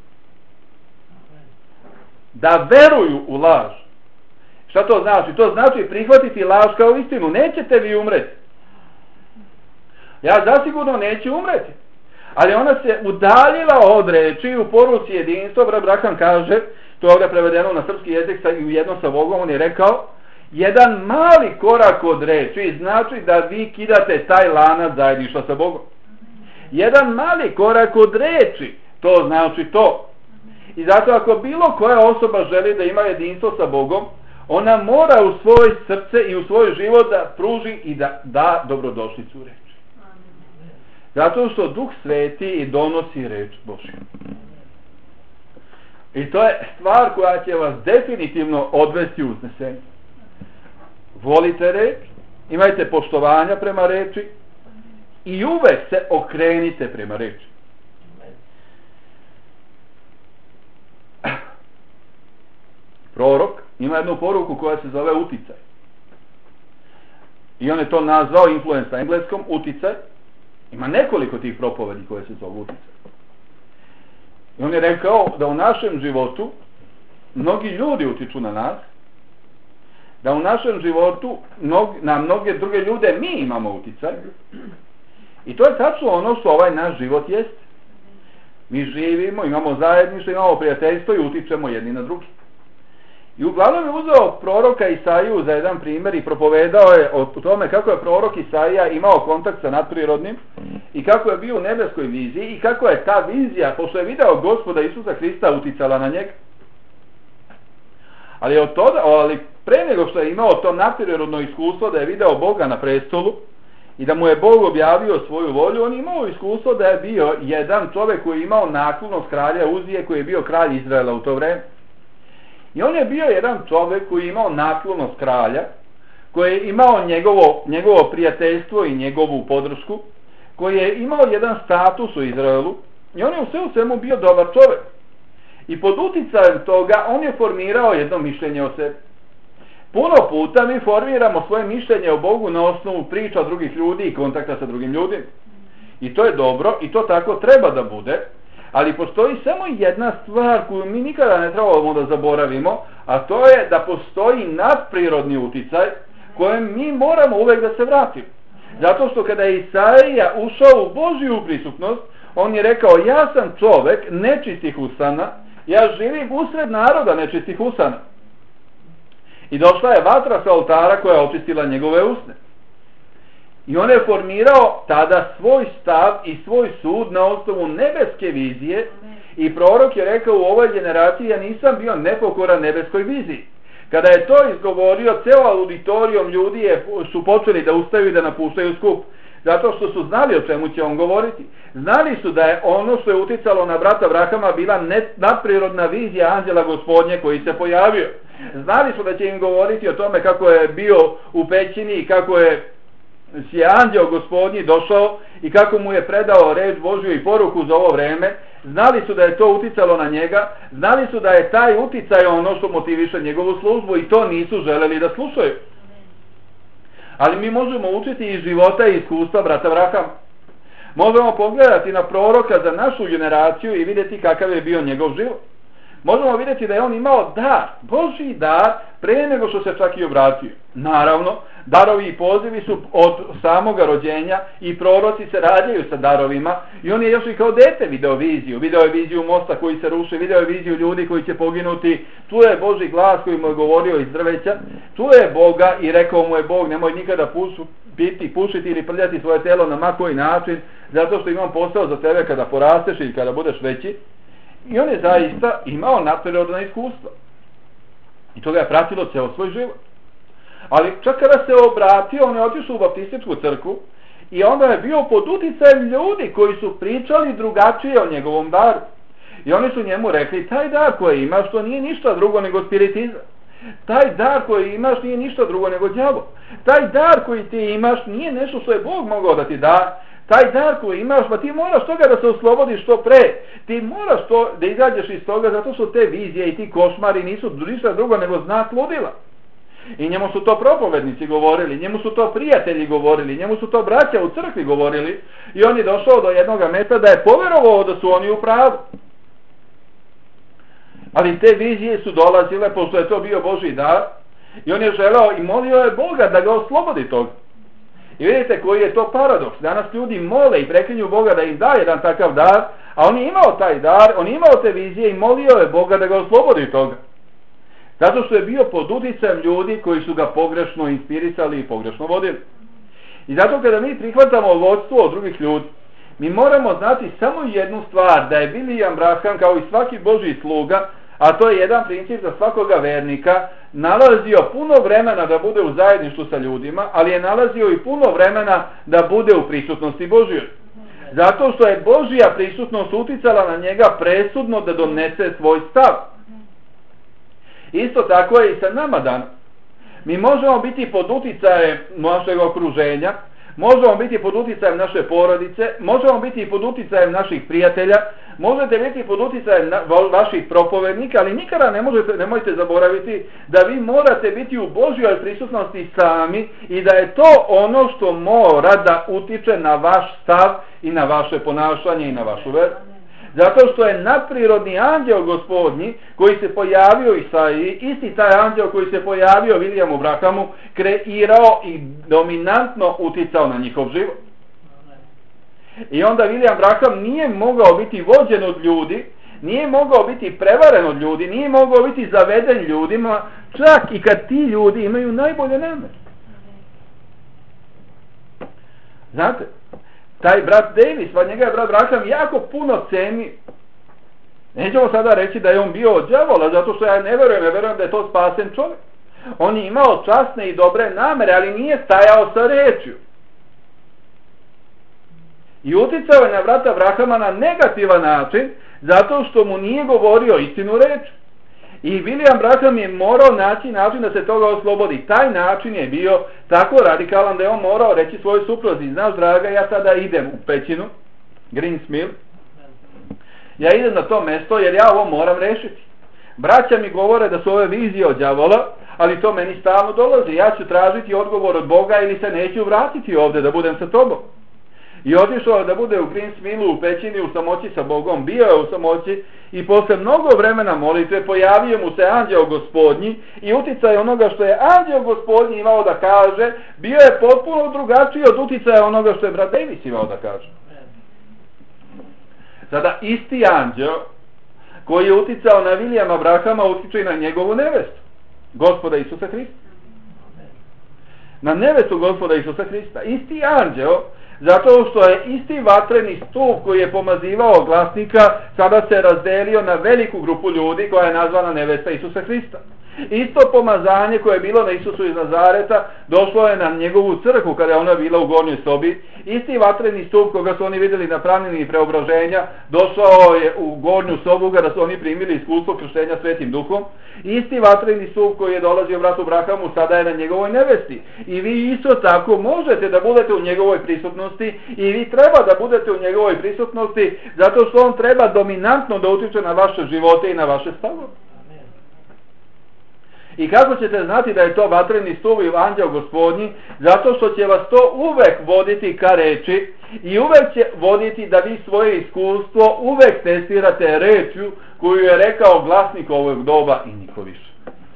A: Da veruju u laž. Šta to znači? To znači prihvatiti laž kao istinu. Nećete vi umreti. Ja zasigurno neću umreti. Ali ona se udaljila od reči u poruci jedinstva. Brat Braham kaže, to je ovdje prevedeno na srpski jezik i u jednom sa Bogom, on je rekao, jedan mali korak od reči znači da vi kidate taj lanac zajedništva sa Bogom. Jedan mali korak od reči, to znači to. I zato ako bilo koja osoba želi da ima jedinstvo sa Bogom, ona mora u svoje srce i u svoj život da pruži i da da dobrodošlicu reči. Zato što Duh Sveti i donosi reč Božju. I to je stvar koja će vas definitivno odvesti u uznesenje. Volite reč, imajte poštovanja prema reči i uvek se okrenite prema reči. Prorok ima jednu poruku koja se zove uticaj. I on je to nazvao influence na engleskom, uticaj. Ima nekoliko tih propovedi koje se zovu uticaj. I on je rekao da u našem životu mnogi ljudi utiču na nas, da u našem životu mnog, na mnoge druge ljude mi imamo uticaj. I to je tačno ono što ovaj naš život jest. Mi živimo, imamo zajedništvo, imamo prijateljstvo i utičemo jedni na drugi. I uglavnom je uzeo proroka Isaiju za jedan primjer i propovedao je o tome kako je prorok Isaija imao kontakt sa nadprirodnim i kako je bio u nebeskoj viziji i kako je ta vizija, pošto je video Gospoda Isusa Hrista, uticala na njega. Ali, od toga, ali pre nego što je imao to nadprirodno iskustvo da je video Boga na prestolu i da mu je Bog objavio svoju volju, on je imao iskustvo da je bio jedan čovjek koji je imao naklonost kralja Uzije, koji je bio kralj Izraela u to vreme. I on je bio jedan čovjek koji je imao naklonost kralja, koji je imao njegovo, njegovo prijateljstvo i njegovu podršku, koji je imao jedan status u Izraelu i on je u sve u svemu bio dobar čovjek. I pod uticajem toga on je formirao jedno mišljenje o sebi. Puno puta mi formiramo svoje mišljenje o Bogu na osnovu priča drugih ljudi i kontakta sa drugim ljudima. I to je dobro i to tako treba da bude, ali postoji samo jedna stvar koju mi nikada ne trebamo da zaboravimo, a to je da postoji nadprirodni uticaj kojem mi moramo uvek da se vratimo. Zato što kada je Isaija ušao u Božju prisutnost, on je rekao: ja sam čovek nečistih usana, ja živim usred naroda nečistih usana. I došla je vatra sa oltara koja je očistila njegove usne. I on je formirao tada svoj stav i svoj sud na osnovu nebeske vizije i prorok je rekao: u ovoj generaciji ja nisam bio nepokoran nebeskoj viziji. Kada je to izgovorio, ceo auditorijom ljudi je, su počeli da ustaju i da napuštaju skup. Zato što su znali o čemu će on govoriti. Znali su da je ono što je uticalo na brata Abrahama bila nadprirodna vizija anđela Gospodnje koji se pojavio. Znali su da će im govoriti o tome kako je bio u pećini i kako je je anđeo Gospodnji došao i kako mu je predao reč Božju i poruku za ovo vreme. Znali su da je to uticalo na njega, znali su da je taj uticaj ono što motiviše njegovu službu i to nisu želeli da slušaju. Ali mi možemo učiti iz života i iskustva brata Abrahama. Možemo pogledati na proroka za našu generaciju i vidjeti kakav je bio njegov život. Možemo vidjeti da je on imao dar, Božji dar, pre nego što se čak i obratio. Naravno, darovi i pozivi su od samoga rođenja i proroci se rađaju sa darovima i on je još i kao dete video viziju. Video je viziju mosta koji se ruši, video je viziju ljudi koji će poginuti, čuo je Božji glas koji mu je govorio iz drveća, čuo je Boga i rekao mu je Bog: nemoj nikada pušu, piti, pušiti ili prljati svoje telo na ma koji način, zato što imam posao za tebe kada porasteš ili kada budeš veći. I on je zaista imao nadprirodna iskustva. I to ga je pratilo ceo svoj život. Ali čak kada se obratio, on je otišao u baptističku crkvu i onda je bio pod uticajem ljudi koji su pričali drugačije o njegovom daru. I oni su njemu rekli: taj dar koji imaš, to nije ništa drugo nego spiritizam. Taj dar koji imaš nije ništa drugo nego đavo. Taj dar koji ti imaš nije nešto što je Bog mogao da ti da. Taj dar koji imaš, pa ti moraš toga da se oslobodiš što pre. Ti moraš to, da izađeš iz toga, zato što te vizije i ti košmari nisu ništa drugo nego znak ludila. I njemu su to propovednici govorili, njemu su to prijatelji govorili, njemu su to braća u crkvi govorili i on je došao do jednog mesta da je poverovao da su oni u pravu. Ali te vizije su dolazile, pošto je to bio Božji dar, i on je želeo i molio je Boga da ga oslobodi toga. I vidite koji je to paradoks. Danas ljudi mole i preklinju Boga da im da jedan takav dar, a on je imao taj dar, on je imao te vizije i molio je Boga da ga oslobodi toga. Zato što je bio pod uticajem ljudi koji su ga pogrešno inspirisali i pogrešno vodili. I zato kada mi prihvatamo vodstvo od drugih ljudi, mi moramo znati samo jednu stvar, da je William Branham kao i svaki Božji sluga, a to je jedan princip za svakoga vernika, nalazio puno vremena da bude u zajedništvu sa ljudima, ali je nalazio i puno vremena da bude u prisutnosti Božjoj. Zato što je Božja prisutnost uticala na njega presudno da donese svoj stav. Isto tako je i sa nama danas. Mi možemo biti pod uticajem našeg okruženja, možemo biti pod uticajem naše porodice, možemo biti pod uticajem naših prijatelja, možete biti pod uticajem na, vaših propovednika, ali nikada ne možete, nemojte zaboraviti da vi morate biti u Božjoj prisutnosti sami i da je to ono što mora da utiče na vaš stav i na vaše ponašanje i na vašu veru. Zato što je nadprirodni anđeo Gospodnji koji se pojavio Isaiji, isti taj anđeo koji se pojavio Williamu Branhamu, kreirao i dominantno uticao na njihov život. I onda William Branham nije mogao biti vođen od ljudi, nije mogao biti prevaren od ljudi, nije mogao biti zaveden ljudima, čak i kad ti ljudi imaju najbolje namere. Znate, taj brat Davis, pa njega je brat Branham jako puno ceni. Nećemo sada reći da je on bio od đavola, zato što ja ne verujem, ja verujem da je to spasen čovjek. On je imao časne i dobre namere, ali nije stajao sa rečju. I uticao je na brata Branhama na negativan način, zato što mu nije govorio istinu reč. I William Branham je morao naći način da se toga oslobodi. Taj način je bio tako radikalan da je on morao reći svojoj supruzi: znaš draga, ja sada idem u pećinu, Greens Mill, ja idem na to mesto jer ja ovo moram rešiti. Braća mi govore da su ove vizije od đavola, ali to meni stalno dolazi. Ja ću tražiti odgovor od Boga ili se neću vratiti ovdje da budem sa tobom. I otišao je da bude u Greens Millu u pećini u samoći sa Bogom. Bio je u samoći i posle mnogo vremena molitve pojavio mu se anđeo Gospodnji i uticaj onoga što je anđeo Gospodnji imao da kaže bio je potpuno drugačiji od uticaja onoga što je brat Davis imao da kaže. Sada isti anđeo koji je uticao na Williama Branhama utiče i na njegovu nevestu, Gospoda Isusa Hrista. Na nevestu Gospoda Isusa Hrista. Isti anđeo, zato što je isti vatreni stup koji je pomazivao glasnika sada se razdelio na veliku grupu ljudi koja je nazvana nevesta Isusa Hrista. Isto pomazanje koje je bilo na Isusu iz Nazareta došlo je na njegovu crkvu kada je ona bila u gornjoj sobi. Isti vatreni stup koga su oni vidjeli na pravljeni preobraženja došao je u gornju sobu kada su oni primili iskustvo krštenja Svetim Duhom. Isti vatreni stup koji je dolazio bratu Branhamu sada je na njegovoj nevesti. I vi isto tako možete da budete u njegovoj prisutnosti i vi treba da budete u njegovoj prisutnosti zato što on treba dominantno da utiče na vaše živote i na vaše stavove. I kako ćete znati da je to vatreni stup i anđeo Gospodnji? Zato što će vas to uvek voditi ka reči i uvek će voditi da vi svoje iskustvo uvek testirate rečju koju je rekao glasnik ovog doba i niko više.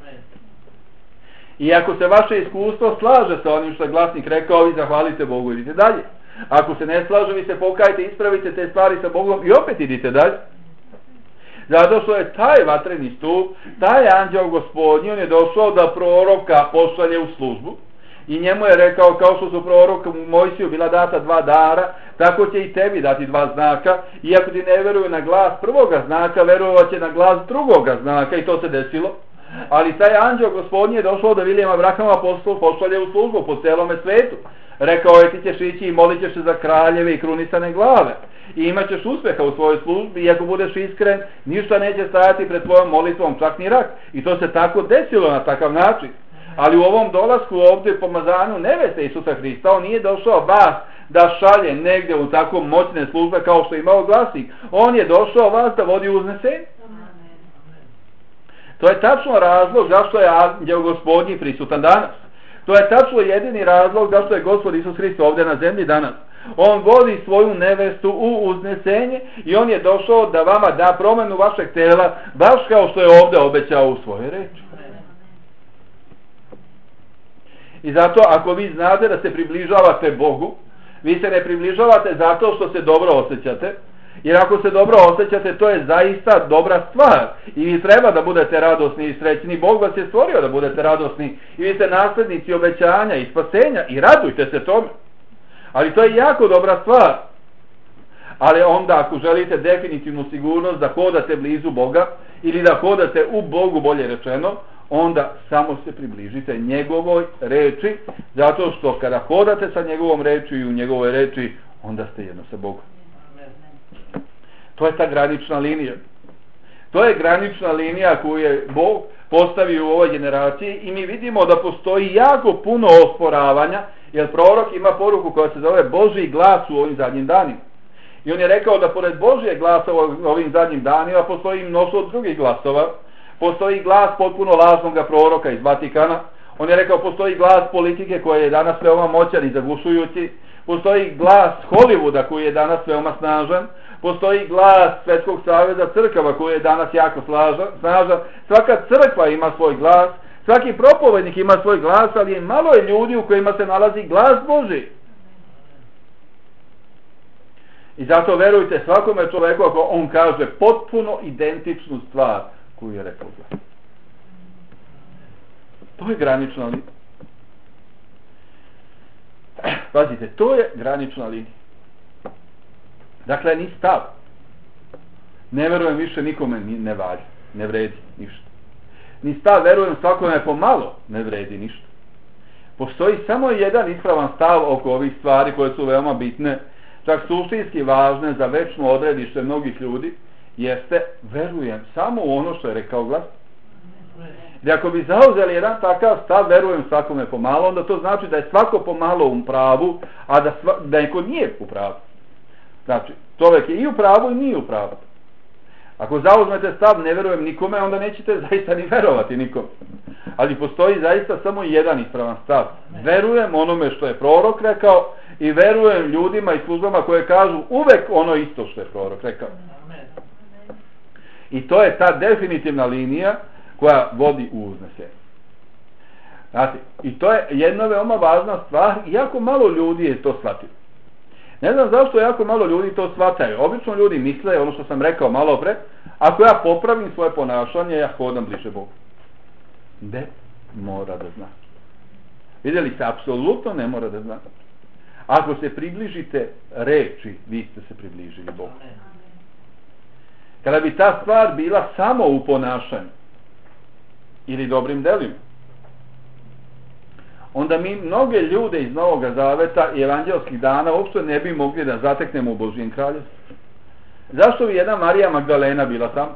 A: I ako se vaše iskustvo slaže sa onim što je glasnik rekao, vi zahvalite Bogu i idite dalje. Ako se ne slaže, vi se pokajte, ispravite te stvari sa Bogom i opet idite dalje. Zato što je taj vatreni stup, taj anđeo Gospodnji, on je došao da proroka pošalje u službu i njemu je rekao kao što su proroku Mojsiju bila data dva dara, tako će i tebi dati dva znaka i ako ti ne veruju na glas prvoga znaka, verovat će na glas drugoga znaka i to se desilo. Ali taj anđeo Gospodnji je došao da Williama Branhama pošalje u službu po celome svetu. Rekao je ti ćeš ići i molit ćeš se za kraljeve i krunisane glave. I imat ćeš uspjeha u svojoj službi i ako budeš iskren, ništa neće stajati pred tvojom molitvom, čak ni rak. I to se tako desilo na takav način. Ali u ovom dolasku ovdje pomazanju neveste Isusa Hrista, on nije došao vas da šalje negdje u tako moćne službe kao što je imao glasnik. On je došao vas da vodi uznesenje. To je tačno razlog zašto je anđeo Gospodnji prisutan danas. To je tačno jedini razlog zašto je Gospod Isus Hrist ovdje na zemlji danas. On vodi svoju nevestu u uznesenje i on je došao da vama da promjenu vašeg tela, baš kao što je ovdje obećao u svojoj reči. I zato ako vi znate da se približavate Bogu, vi se ne približavate zato što se dobro osjećate, jer ako se dobro osjećate, to je zaista dobra stvar. I vi treba da budete radosni i srećni. Bog vas je stvorio da budete radosni. I vi ste naslednici obećanja i spasenja. I radujte se tome. Ali to je jako dobra stvar. Ali onda ako želite definitivnu sigurnost da hodate blizu Boga, ili da hodate u Bogu, bolje rečeno, onda samo se približite njegovoj reči, zato što kada hodate sa njegovom reči i u njegovoj reči, onda ste jedno sa Bogom. To je ta granična linija. To je granična linija koju je Bog postavio u ovoj generaciji i mi vidimo da postoji jako puno osporavanja, jer prorok ima poruku koja se zove Božji glas u ovim zadnjim danima. I on je rekao da pored Božjeg glasa u ovim zadnjim danima postoji mnoštvo drugih glasova. Postoji glas potpuno lažnog proroka iz Vatikana. On je rekao postoji glas politike koji je danas veoma moćan i zagušujući. Postoji glas Hollywooda koji je danas veoma snažan. Postoji glas Svetskog saveza crkava koji je danas jako snažan. Svaka crkva ima svoj glas. Svaki propovednik ima svoj glas, ali je malo je ljudi u kojima se nalazi glas Božji. I zato verujte svakome čovjeku ako on kaže potpuno identičnu stvar koju je rekao glas. To je granična linija. Pazite, to je granična linija. Dakle, ni stav. Ne verujem više nikome, ne valja, ne vredi ništa. Ni stav verujem svakome pomalo, ne vredi ništa. Postoji samo jedan ispravan stav oko ovih stvari koje su veoma bitne, čak suštinski važne za večno odredište mnogih ljudi, jeste verujem samo u ono što je rekao glas. I ako bi zauzeli jedan takav stav, verujem svakome pomalo, onda to znači da je svako pomalo u pravu, a da, sva, da neko nije u pravu. Znači, čovjek je i u pravu i nije u pravu. Ako zauzmete stav ne verujem nikome, onda nećete zaista ni verovati nikome. Ali postoji zaista samo jedan ispravan stav. Verujem onome što je prorok rekao i verujem ljudima i službama koje kažu uvek ono isto što je prorok rekao. I to je ta definitivna linija koja vodi u uznesenje. Znate, i to je jedna veoma važna stvar, jako malo ljudi je to shvatilo. Ne znam zašto jako malo ljudi to shvataju. Obično ljudi misle, ono što sam rekao malo pre, ako ja popravim svoje ponašanje, ja hodam bliže Bogu. Ne mora da zna. Vidjeli se, apsolutno ne mora da zna. Ako se približite reči, vi ste se približili Bogu. Kada bi ta stvar bila samo u ponašanju ili dobrim delima, onda mi mnoge ljude iz Novog Zaveta i evanđelskih dana uopšte ne bi mogli da zateknemo u Božjem kraljevstvu. Zašto bi jedna Marija Magdalena bila tamo?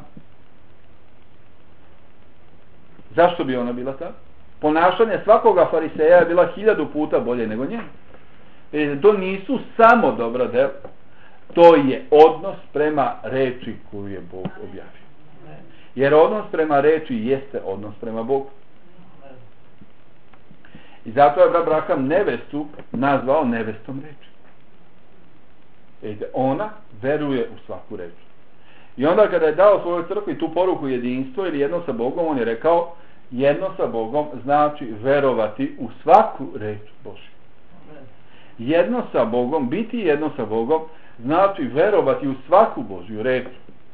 A: Zašto bi ona bila tamo? Ponašanje svakoga fariseja je bila hiljadu puta bolje nego njeno. E, to nisu samo dobra dela. To je odnos prema reči koju je Bog objavio. Jer odnos prema reči jeste odnos prema Bogu. I zato je Abraham nevestu nazvao nevestom reči. Ejde, ona veruje u svaku reč. I onda kada je dao svojoj crkvi tu poruku jedinstvo ili jedno sa Bogom, on je rekao jedno sa Bogom znači verovati u svaku reč Božju. Jedno sa Bogom, biti jedno sa Bogom znači verovati u svaku Božju reč.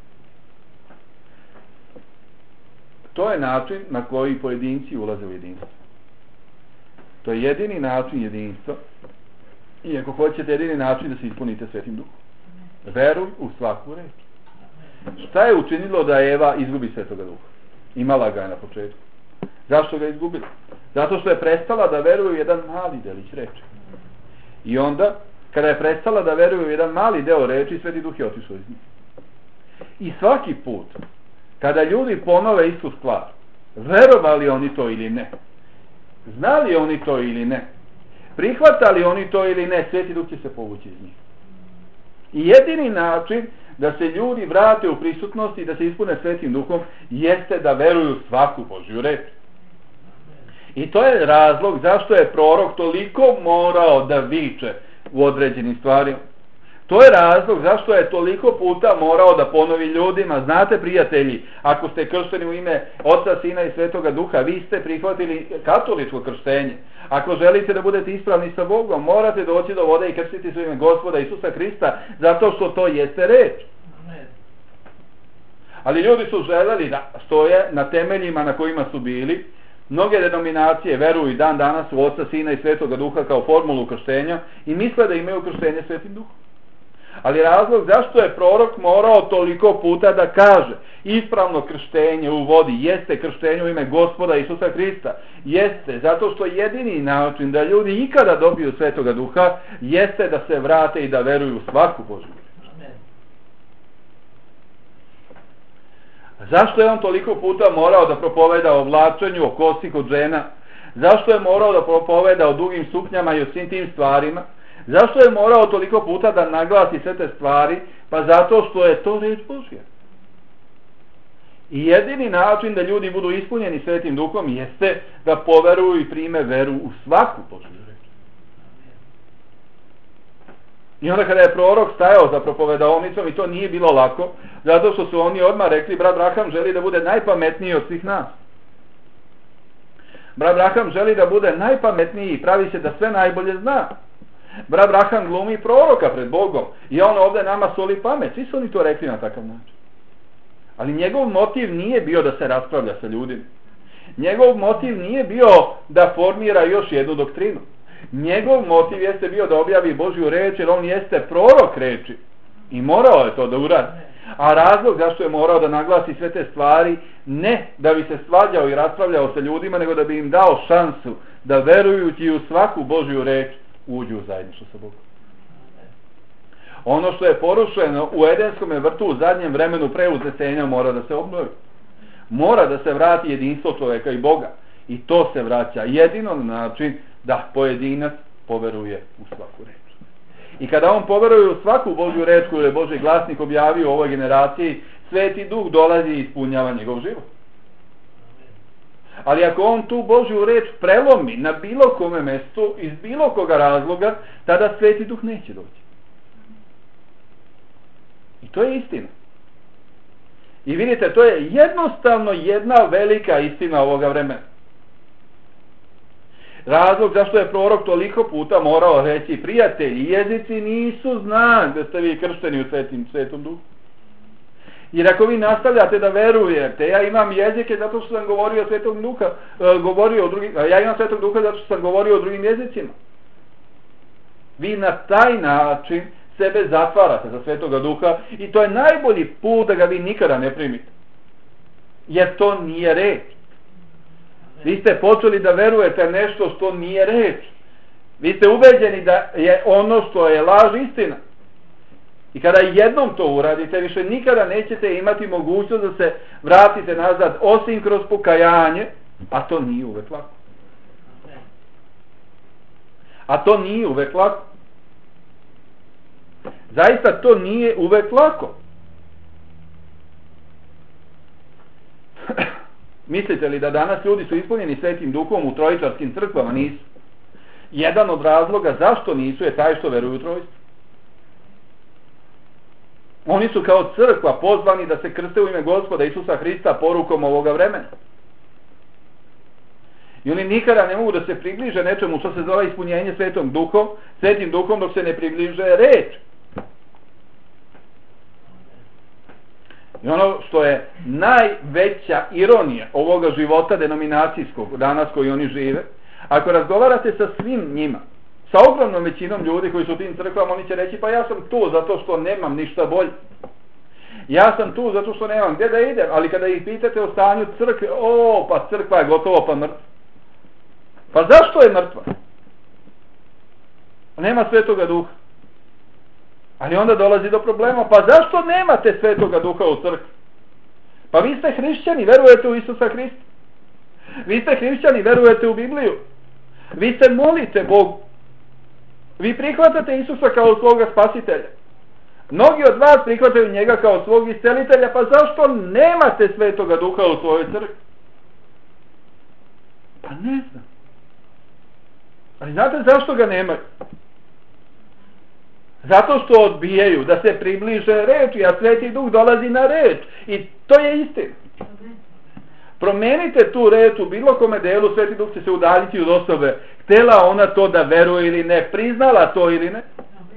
A: To je način na koji pojedinci ulaze u jedinstvo. To je jedini način jedinstva i ako hoćete jedini način da se ispunite Svetim Duhom. Veruj u svaku reč. Šta je učinilo da Eva izgubi Svetoga Duha? Imala ga je na početku. Zašto ga izgubila? Zato što je prestala da veruje u jedan mali delić reči. I onda, kada je prestala da veruje u jedan mali deo reči, Sveti Duh je otišao iz njih. I svaki put, kada ljudi ponove istu stvar, verovali oni to ili ne, znali oni to ili ne, prihvatali oni to ili ne, Sveti Duh će se povući iz njih. I jedini način da se ljudi vrate u prisutnost i da se ispune Svetim Duhom jeste da veruju svaku Božju reč. I to je razlog zašto je prorok toliko morao da viče u određenim stvarima. To je razlog zašto je toliko puta morao da ponovi ljudima. Znate, prijatelji, ako ste kršteni u ime Oca, Sina i Svetoga Duha, vi ste prihvatili katoličko krštenje. Ako želite da budete ispravni sa Bogom, morate doći do vode i krstiti se u ime Gospoda Isusa Hrista, zato što to jeste reč. Ali ljudi su želeli da stoje na temeljima na kojima su bili. Mnoge denominacije veruju i dan danas u Oca, Sina i Svetoga Duha kao formulu krštenja i misle da imaju krštenje Svetim Duhom. Ali razlog zašto je prorok morao toliko puta da kaže ispravno krštenje u vodi jeste krštenje u ime Gospoda Isusa Hrista, jeste zato što jedini način da ljudi ikada dobiju Svetoga Duha jeste da se vrate i da veruju u svaku Božju reč. Zašto je on toliko puta morao da propoveda o vlačenju, o kosi kod žena? Zašto je morao da propoveda o dugim suknjama i o svim tim stvarima? Zašto je morao toliko puta da naglasi sve te stvari? Pa zato što je to reč Božja. I jedini način da ljudi budu ispunjeni Svetim Duhom jeste da poveruju i prime veru u svaku Božju reč. I onda kada je prorok stajao za propovedaonicom, i to nije bilo lako, zato što su oni odmah rekli, brat Braham želi da bude najpametniji od svih nas. Brat Braham želi da bude najpametniji i pravi se da sve najbolje zna. Brat Abraham glumi proroka pred Bogom i on ovdje nama soli pamet. Svi su oni to rekli na takav način. Ali njegov motiv nije bio da se raspravlja sa ljudima. Njegov motiv nije bio da formira još jednu doktrinu. Njegov motiv jeste bio da objavi Božju reč, jer on jeste prorok reči. I morao je to da uradi. A razlog zašto je morao da naglasi sve te stvari, ne da bi se svađao i raspravljao sa ljudima, nego da bi im dao šansu da verujući u svaku Božju reč uđu u zajedništvo sa Bogom. Ono što je porušeno u Edenskom vrtu u zadnjem vremenu pre uznesenja mora da se obnovi. Mora da se vrati jedinstvo čovjeka i Boga. I to se vraća jedino na način da pojedinac poveruje u svaku reč. I kada on poveruje u svaku Božju reč koju je Božji glasnik objavio u ovoj generaciji, Sveti Duh dolazi i ispunjava njegov život. Ali ako on tu Božju reč prelomi na bilo kome mjestu, iz bilo koga razloga, tada Sveti Duh neće doći. I to je istina. I vidite, to je jednostavno jedna velika istina ovoga vremena. Razlog zašto je prorok toliko puta morao reći: prijatelji, jezici nisu znak da ste vi kršteni u svetim, Svetom Duhu. Jer ako vi nastavljate da verujete, ja imam jezike zato što sam govorio o Svetog Duha, uh, govorio o drugim, ja imam Svetog Duha zato što sam govorio o drugim jezicima. Vi na taj način sebe zatvarate za Svetoga Duha i to je najbolji put da ga vi nikada ne primite. Jer to nije reč. Vi ste počeli da verujete nešto što nije reč. Vi ste ubeđeni da je ono što je laž istina. I kada jednom to uradite, više nikada nećete imati mogućnost da se vratite nazad, osim kroz pokajanje, a to nije uvek lako. A to nije uvek lako. Zaista to nije uvek lako. Mislite li da danas ljudi su ispunjeni Svetim Duhom u trojičarskim crkvama? Nisu. Jedan od razloga zašto nisu je taj što veruju u trojstvo. Oni su kao crkva pozvani da se krste u ime Gospoda Isusa Hrista porukom ovoga vremena. I oni nikada ne mogu da se približe nečemu što se zove ispunjenje Svetom Duhom, Svetim Duhom dok se ne približe reč. I ono što je najveća ironija ovoga života denominacijskog danas koji oni žive, ako razgovarate sa svim njima, sa ogromnom većinom ljudi koji su u tim crkvama, oni će reći: pa ja sam tu zato što nemam ništa bolje. Ja sam tu zato što nemam gdje da idem, ali kada ih pitate o stanju crkve, o, pa crkva je gotovo pa mrtva. Pa zašto je mrtva? Nema Svetoga Duha. Ali onda dolazi do problema: pa zašto nemate Svetoga Duha u crkvi? Pa vi ste hrišćani, verujete u Isusa Hrista. Vi ste hrišćani, verujete u Bibliju. Vi se molite Bogu. Vi prihvatate Isusa kao svoga spasitelja. Mnogi od vas prihvataju njega kao svog iscelitelja, pa zašto nemate Svetoga Duha u svojoj crkvi? Pa ne znam. Ali znate zašto ga nemaju? Zato što odbijaju da se približe reči, a Sveti Duh dolazi na reč. I to je istina. Promenite tu reč u bilo kome delu, Sveti Duh će se udaljiti od osobe. Htela ona to da veruje ili ne, priznala to ili ne.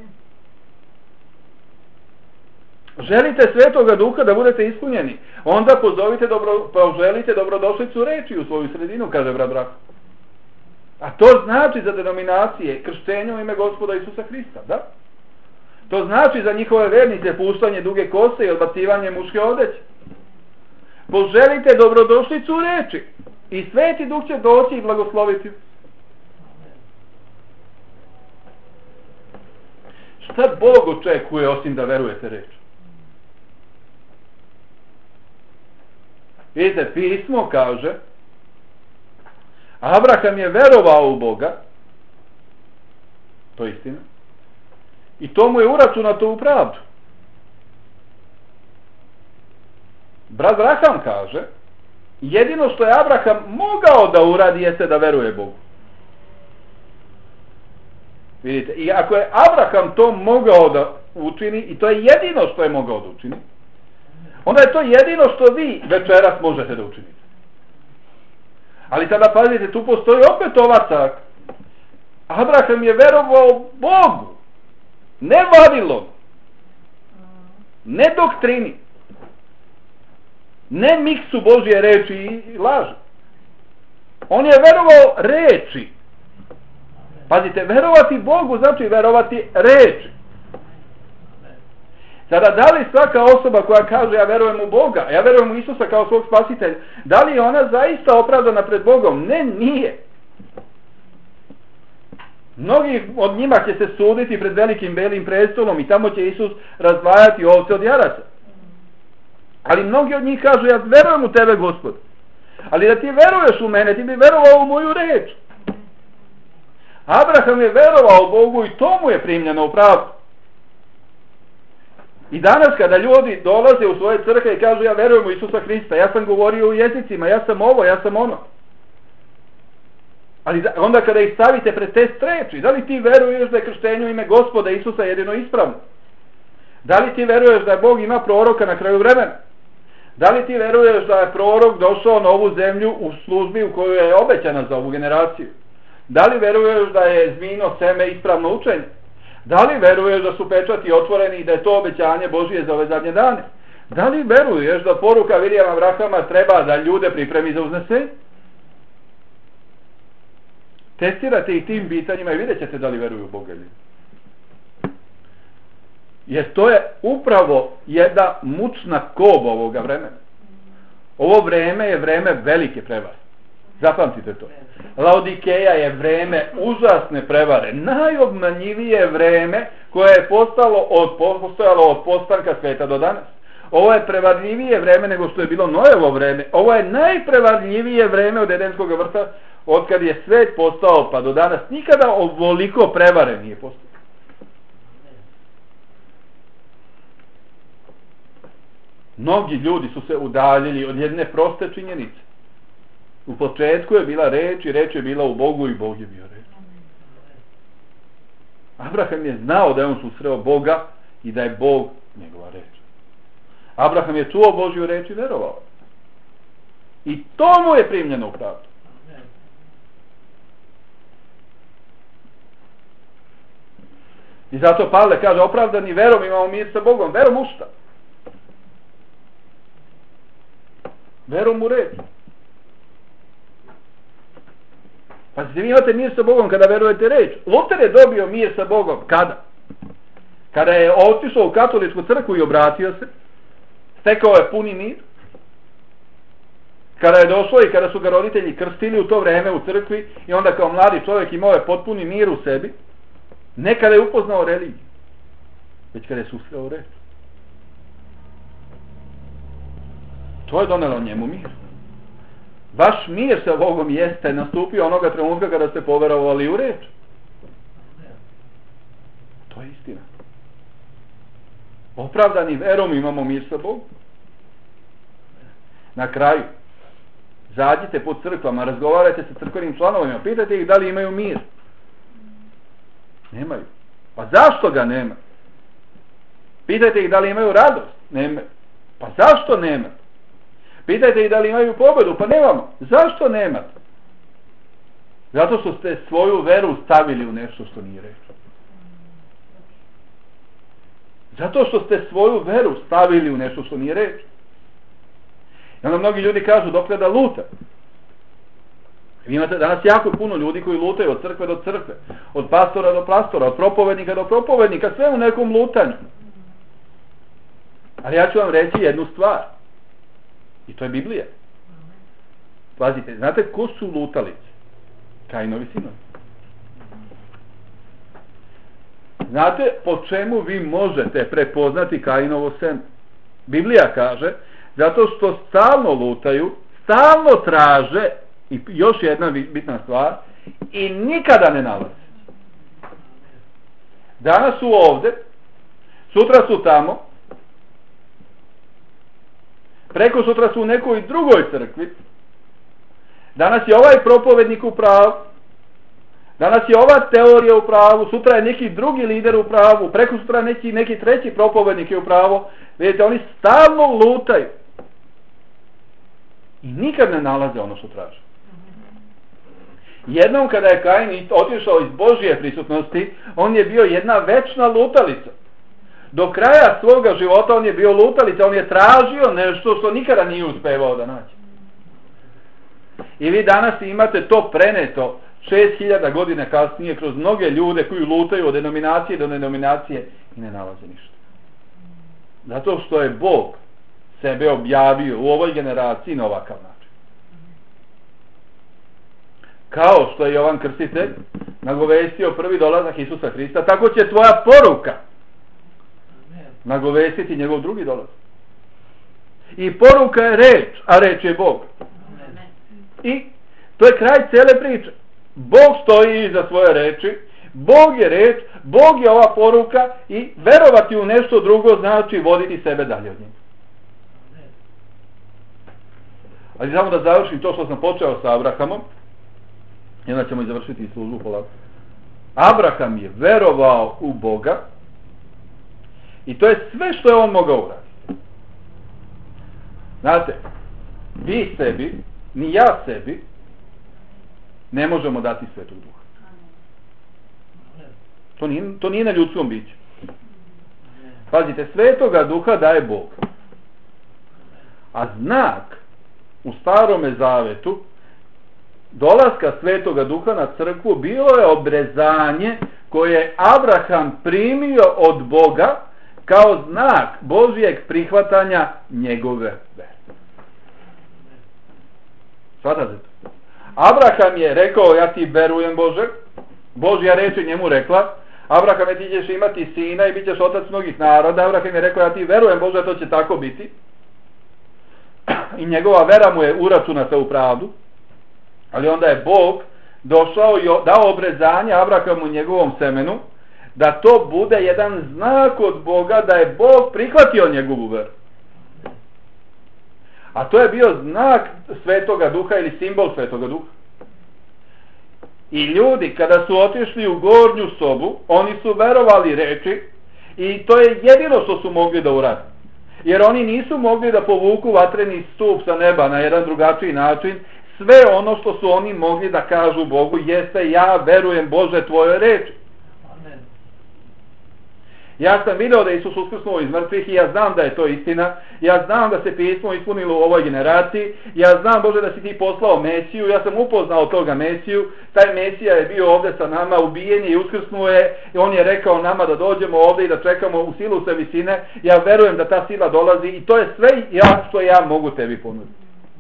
A: Želite Svetoga Duha da budete ispunjeni, onda pozovite dobro, poželite dobrodošlicu reči u svoju sredinu, kaže brat Branko. A to znači za denominacije krštenje u ime Gospoda Isusa Hrista, da? To znači za njihove vernice puštanje duge kose i odbacivanje muške odeće. Poželite dobrodošlicu reči i Sveti Duh će doći i blagosloviti. Šta Bog očekuje osim da verujete reči? Vidite, pismo kaže: Abraham je verovao u Boga, to je istina, i to mu je uračunato u pravdu. Brat Abraham kaže: jedino što je Abraham mogao da uradi jeste da veruje Bogu. Vidite, i ako je Abraham to mogao da učini, i to je jedino što je mogao da učini, onda je to jedino što vi večeras možete da učinite. Ali sada pazite, tu postoji opet ova cak. Abraham je verovao Bogu, ne Vavilonu, ne doktrini, ne miksu Božje reči i laži. On je verovao reči. Pazite, verovati Bogu znači verovati reči. Sada, da li svaka osoba koja kaže ja verujem u Boga, ja verujem u Isusa kao svog spasitelja, da li je ona zaista opravdana pred Bogom? Ne, nije. Mnogi od njima će se suditi pred velikim belim prestolom i tamo će Isus razdvajati ovce od jaraca. Ali mnogi od njih kažu ja verujem u tebe, Gospod. Ali da ti veruješ u mene, ti bi verovao u moju reč. Abraham je verovao Bogu i to mu je primljeno u pravdu. I danas kada ljudi dolaze u svoje crkve i kažu ja verujem u Isusa Hrista, ja sam govorio u jezicima, ja sam ovo, ja sam ono. Ali onda kada ih stavite pred te streči, da li ti veruješ da je krštenje u ime Gospoda Isusa jedino ispravno? Da li ti veruješ da Bog ima proroka na kraju vremena? Da li ti veruješ da je prorok došao na ovu zemlju u službi u kojoj je obećana za ovu generaciju? Da li veruješ da je zmijino seme ispravno učenje? Da li veruješ da su pečati otvoreni i da je to obećanje Božije za ove zadnje dane? Da li veruješ da poruka Vilijama Vrahama treba da ljude pripremi za uznesenje? Testirate ih tim pitanjima i vidjet ćete da li veruju u Boga ili. Jer to je upravo jedna mučna kob ovoga vremena. Ovo vreme je vreme velike prevare. Zapamtite to. Laodikeja je vreme užasne prevare. Najobmanjivije vreme koje je postalo od, postojalo od postanka sveta do danas. Ovo je prevarljivije vreme nego što je bilo Nojevo vreme. Ovo je najprevarljivije vreme od Edenskog vrta, od kad je svet postao pa do danas. Nikada ovoliko prevare nije postao. Mnogi ljudi su se udaljili od jedne proste činjenice. U početku je bila reč i reč je bila u Bogu i Bog je bio reč. Abraham je znao da je on susreo Boga i da je Bog njegova reč. Abraham je čuo Božju reč i verovao. I to mu je primljeno u pravdu. I zato Pavle kaže opravdani verom imamo mir sa Bogom. Verom u šta? Verom u reč. Pa vi imate mir sa Bogom kada verujete reč. Luter je dobio mir sa Bogom. Kada? Kada je otišao u katoličku crkvu i obratio se, stekao je puni mir. Kada je došlo i kada su ga roditelji krstili u to vreme u crkvi i onda kao mladi čovjek imao je potpuni mir u sebi, ne kada je upoznao religiju, već kada je susreo reč. To je donelo njemu mir. Vaš mir sa Bogom jeste nastupio onoga trenutka kada ste poverovali u reč. To je istina. Opravdani verom imamo mir sa Bogom. Na kraju, zađite po crkvama, razgovarajte sa crkvenim članovima, pitajte ih da li imaju mir. Nemaju. Pa zašto ga nema? Pitajte ih da li imaju radost. Nemaju. Pa zašto nema? Pitajte ih da li imaju pobedu. Pa nemamo. Zašto nemate? Zato što ste svoju veru stavili u nešto što nije reč. Zato što ste svoju veru stavili u nešto što nije reč. I onda mnogi ljudi kažu dokle da luta. Vi imate danas jako puno ljudi koji lutaju od crkve do crkve, od pastora do pastora, od propovednika do propovednika, sve u nekom lutanju. Ali ja ću vam reći jednu stvar. I to je Biblija. Pazite, znate ko su lutalice? Kainovi sinovi. Znate po čemu vi možete prepoznati Kainovo seme? Biblija kaže, zato što stalno lutaju, stalno traže, i još jedna bitna stvar, i nikada ne nalaze. Danas su ovde, sutra su tamo, preko sutra su u nekoj drugoj crkvi, danas je ovaj propovednik u pravu, danas je ova teorija u pravu, sutra je neki drugi lider u pravu, preko sutra neki, neki treći propovednik je u pravu. Vidite, oni stalno lutaju i nikad ne nalaze ono što traže. Jednom kada je Kain otišao iz Božje prisutnosti, on je bio jedna večna lutalica. Do kraja svoga života on je bio lutalica, on je tražio nešto što nikada nije uspevao da nađe. I vi danas imate to preneto šest hiljada godina kasnije kroz mnoge ljude koji lutaju od denominacije do denominacije i ne nalaze ništa. Zato što je Bog sebe objavio u ovoj generaciji na ovakav način. Kao što je Jovan Krstitelj nagovestio prvi dolazak Isusa Hrista, tako će tvoja poruka nagovestiti njegov drugi dolazak. I poruka je reč, a reč je Bog. I to je kraj cele priče. Bog stoji iza svoje reči, Bog je reč, Bog je ova poruka i verovati u nešto drugo znači voditi sebe dalje od njega. Ali samo da završim to što sam počeo sa Abrahamom, i onda ćemo i završiti službu polako. Abraham je verovao u Boga i to je sve što je on mogao uraditi. Znate, vi sebi, ni ja sebi, ne možemo dati Svetog Duha. To nije, to nije na ljudskom biću. Pazite, Svetoga Duha daje Bog. A znak u Starome Zavetu dolaska Svetoga Duha na crkvu bilo je obrezanje koje je Abraham primio od Boga kao znak Božijeg prihvatanja njegove vere. Svatate to? Abraham je rekao, ja ti verujem Bože, Božja reč je njemu rekla, Abraham, ti ćeš imati sina i bit ćeš otac mnogih naroda. Abraham je rekao, ja ti verujem Bože, to će tako biti. I njegova vera mu je uračunata u pravdu. Ali onda je Bog došao i dao obrezanje Abrahamu i njegovom semenu, da to bude jedan znak od Boga da je Bog prihvatio njegovu veru. A to je bio znak Svetoga Duha ili simbol Svetoga Duha. I ljudi kada su otišli u gornju sobu, oni su verovali reči i to je jedino što su mogli da urade. Jer oni nisu mogli da povuku vatreni stup sa neba na jedan drugačiji način. Sve ono što su oni mogli da kažu Bogu jeste, ja verujem Bože tvojoj reči. Ja sam video da je Isus uskrsnuo iz mrtvih i ja znam da je to istina. Ja znam da se pismo ispunilo u ovoj generaciji. Ja znam, Bože, da si ti poslao Mesiju. Ja sam upoznao toga Mesiju. Taj Mesija je bio ovdje sa nama, ubijen je i uskrsnuo je. I on je rekao nama da dođemo ovdje i da čekamo u silu sa visine. Ja verujem da ta sila dolazi i to je sve ja što ja mogu tebi ponuditi.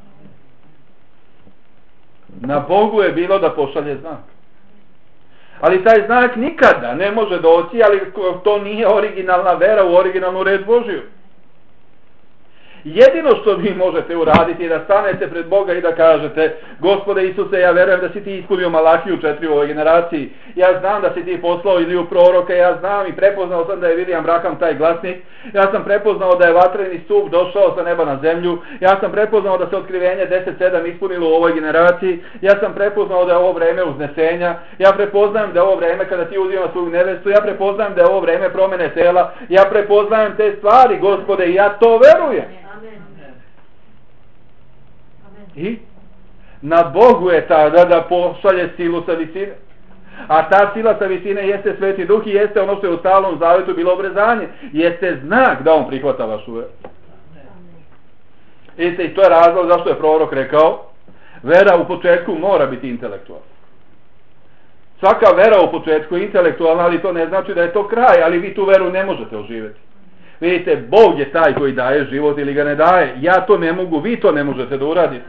A: Na Bogu je bilo da pošalje znak. Ali taj znak nikada ne može doći, ali to nije originalna vera u originalnu reč Božju. Jedino što vi možete uraditi je da stanete pred Boga i da kažete, Gospode Isuse, ja verujem da si ti ispunio Malahiju četiri u ovoj generaciji. Ja znam da si ti poslao Iliju proroka, ja znam i prepoznao sam da je William Branham taj glasnik. Ja sam prepoznao da je vatreni stup došao sa neba na zemlju. Ja sam prepoznao da se otkrivenje deset sedam ispunilo u ovoj generaciji. Ja sam prepoznao da je ovo vreme uznesenja. Ja prepoznajem da je ovo vreme kada ti uzima svoju nevestu. Ja prepoznajem da je ovo vreme promene tela. Ja prepoznajem te stvari, Gospode, i ja to verujem. I na Bogu je tada da pošalje silu sa visine. A ta sila sa visine jeste Sveti Duh i jeste ono što je u Stalnom Zavetu bilo obrezanje. Jeste znak da on prihvata vašu veru. I to je razlog zašto je prorok rekao, vera u početku mora biti intelektualna. Svaka vera u početku je intelektualna, ali to ne znači da je to kraj, ali vi tu veru ne možete oživjeti. Vidite, Bog je taj koji daje život ili ga ne daje. Ja to ne mogu, vi to ne možete da uradite.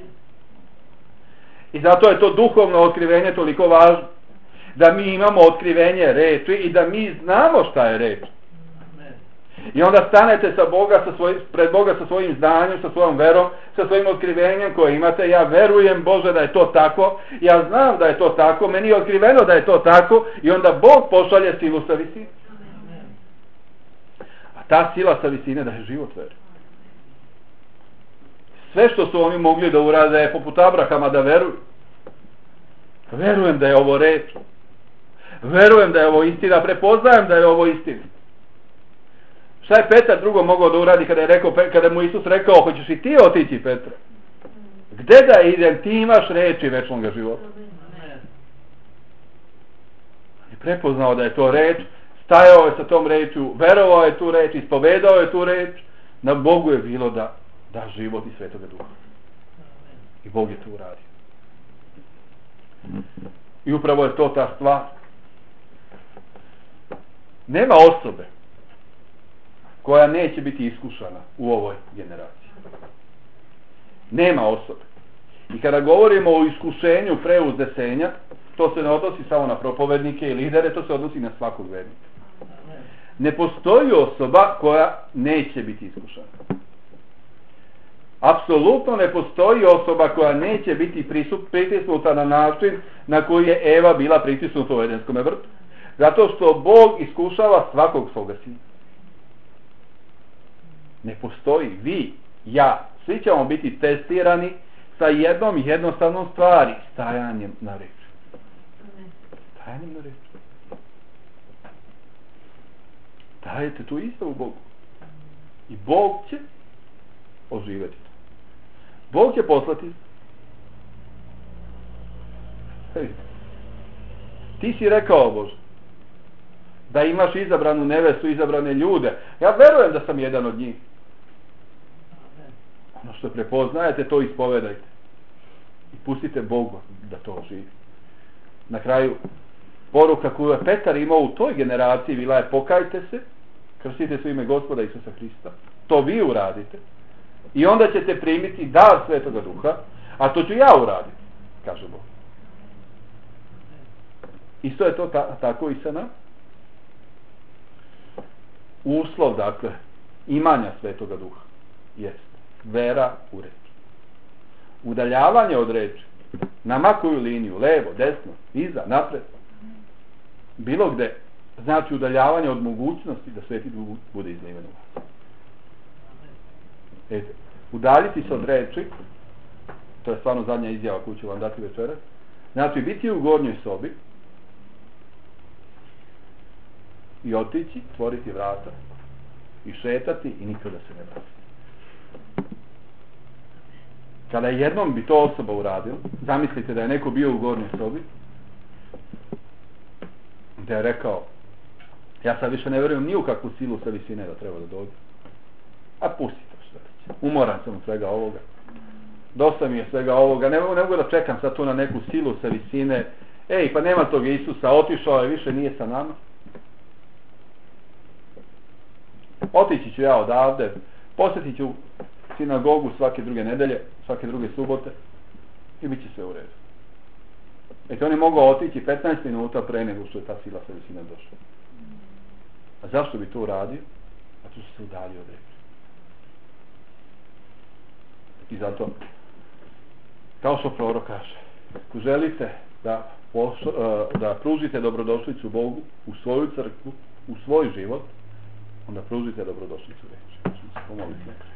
A: I zato je to duhovno otkrivenje toliko važno. Da mi imamo otkrivenje reči i da mi znamo šta je reč. I onda stanete sa Boga, sa svoj, pred Boga sa svojim znanjem, sa svojom verom, sa svojim otkrivenjem koje imate. Ja verujem, Bože, da je to tako. Ja znam da je to tako. Meni je otkriveno da je to tako. I onda Bog pošalje silu sa visine. A ta sila sa visine daje život veri. Sve što su oni mogli da urade je poput Abrahama da veruju. Verujem da je ovo reč. Verujem da je ovo istina. Prepoznajem da je ovo istina. Šta je Petar drugo mogao da uradi kada je rekao, kada mu Isus rekao, hoćeš i ti otići, Petre? Gde da idem, ti imaš reči večnog života. prepoznao da je to reč, stajao je sa tom rečju, verovao je tu reč, ispovedao je tu reč, na Bogu je bilo da da život i Svetoga Duha. I Bog je to uradio. I upravo je to ta stvar. Nema osobe koja neće biti iskušana u ovoj generaciji. Nema osobe. I kada govorimo o iskušenju preuzdesenja, to se ne odnosi samo na propovednike i lidere, to se odnosi na svakog vernika. Ne postoji osoba koja neće biti iskušana. Apsolutno ne postoji osoba koja neće biti pritisnuta na način na koji je Eva bila pritisnuta u Edenskom vrtu. Zato što Bog iskušava svakog svoga sina. Ne postoji. Vi, ja, svi ćemo biti testirani sa jednom jednostavnom stvari, stajanjem na reči. Stajanjem na reči. Dajete tu isto u Bogu. I Bog će oživjeti to. Bog će poslati. Hej. Ti si rekao, Bože, da imaš izabranu nevestu, izabrane ljude. Ja verujem da sam jedan od njih. Ono što prepoznajete, to ispovedajte. I pustite Bogu da to oživi. Na kraju, poruka koju je Petar imao u toj generaciji bila je: pokajte se, krstite se u ime Gospoda Isusa Hrista. To vi uradite. I onda ćete primiti dar Svetoga Duha, a to ću ja uraditi, kaže Bog. Isto je to ta, tako i sa nama. Uslov, dakle, imanja Svetoga Duha jest vera u reč. Udaljavanje od reči, na makoju liniju, levo, desno, iza, napred, bilo gde, znači udaljavanje od mogućnosti da Sveti Duh bude izliven u vas. Ete, udaljiti se od reči, to je stvarno zadnja izjava koju ću vam dati večeras, znači biti u gornjoj sobi i otići, otvoriti vrata i šetati i nikada se ne vratiti. Kada jednom bi to osoba uradila, zamislite da je neko bio u gornjoj sobi, da je rekao: ja sad više ne vjerujem ni u kakvu silu sa visine da treba da dođe. A pusti to što reći. Umoran sam od svega ovoga. Dosta mi je svega ovoga. Ne, ne mogu da čekam sad tu na neku silu sa visine. Ej, pa nema tog Isusa, otišao je, više nije sa nama. Otići ću ja odavde, posjetit ću sinagogu svake druge nedelje, svake druge subote i bit će sve u redu. Eto, on je mogao otići petnaest minuta pre nego što je ta sila sa visine došla. A zašto bi to uradio? Zato što se udalio od reči. I zato, kao što prorok kaže, ako želite da, pošlo, da pružite dobrodošlicu Bogu u svoju crkvu, u svoj život, onda pružite dobrodošlicu reči. Pomolite nekaj.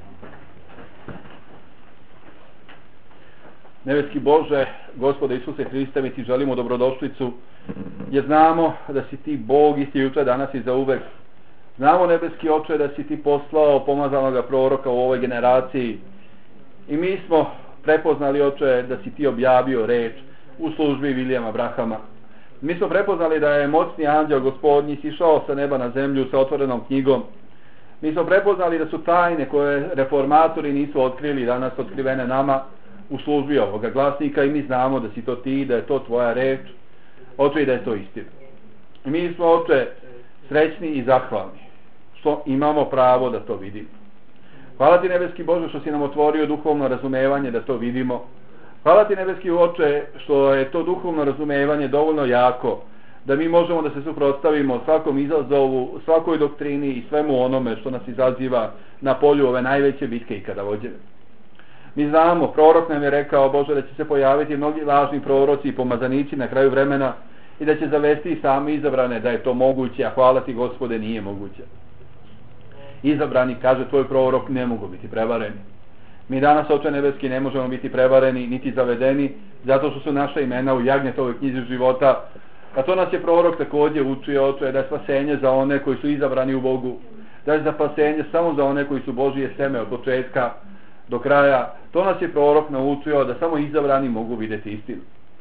A: Nebeski Bože, Gospode Isuse Hriste, mi ti želimo dobrodošlicu, jer znamo da si ti Bog isti juče, danas i zauvek. Znamo, nebeski Oče, da si ti poslao pomazanoga proroka u ovoj generaciji i mi smo prepoznali, Oče, da si ti objavio reč u službi Vilijama Brahama. Mi smo prepoznali da je mocni anđeo Gospodnji sišao sa neba na zemlju sa otvorenom knjigom. Mi smo prepoznali da su tajne koje reformatori nisu otkrili, danas otkrivene nama u službi ovoga glasnika, i mi znamo da si to ti, da je to tvoja reč, Oče, i da je to istina. I mi smo, Oče, srećni i zahvalni što imamo pravo da to vidimo. Hvala ti, nebeski Bože, što si nam otvorio duhovno razumevanje da to vidimo. Hvala ti, nebeski Oče, što je to duhovno razumevanje dovoljno jako da mi možemo da se suprotstavimo svakom izazovu, svakoj doktrini i svemu onome što nas izaziva na polju ove najveće bitke ikada vođene. Mi znamo, prorok nam je rekao, Bože, da će se pojaviti mnogi lažni proroci i pomazanici na kraju vremena i da će zavesti sami izabrane da je to moguće, a hvala ti, Gospode, nije moguće. Izabrani, kaže tvoj prorok, ne mogu biti prevareni. Mi danas, Oče nebeski, ne možemo biti prevareni niti zavedeni, zato što su naša imena u jagnjetovoj knjizi života. A to nas je prorok također učio, Oče, da je spasenje za one koji su izabrani u Bogu, da je za spasenje samo za one koji su Božije seme od početka do kraja. To nas je prorok naučio, da samo izabrani mogu vidjeti istinu.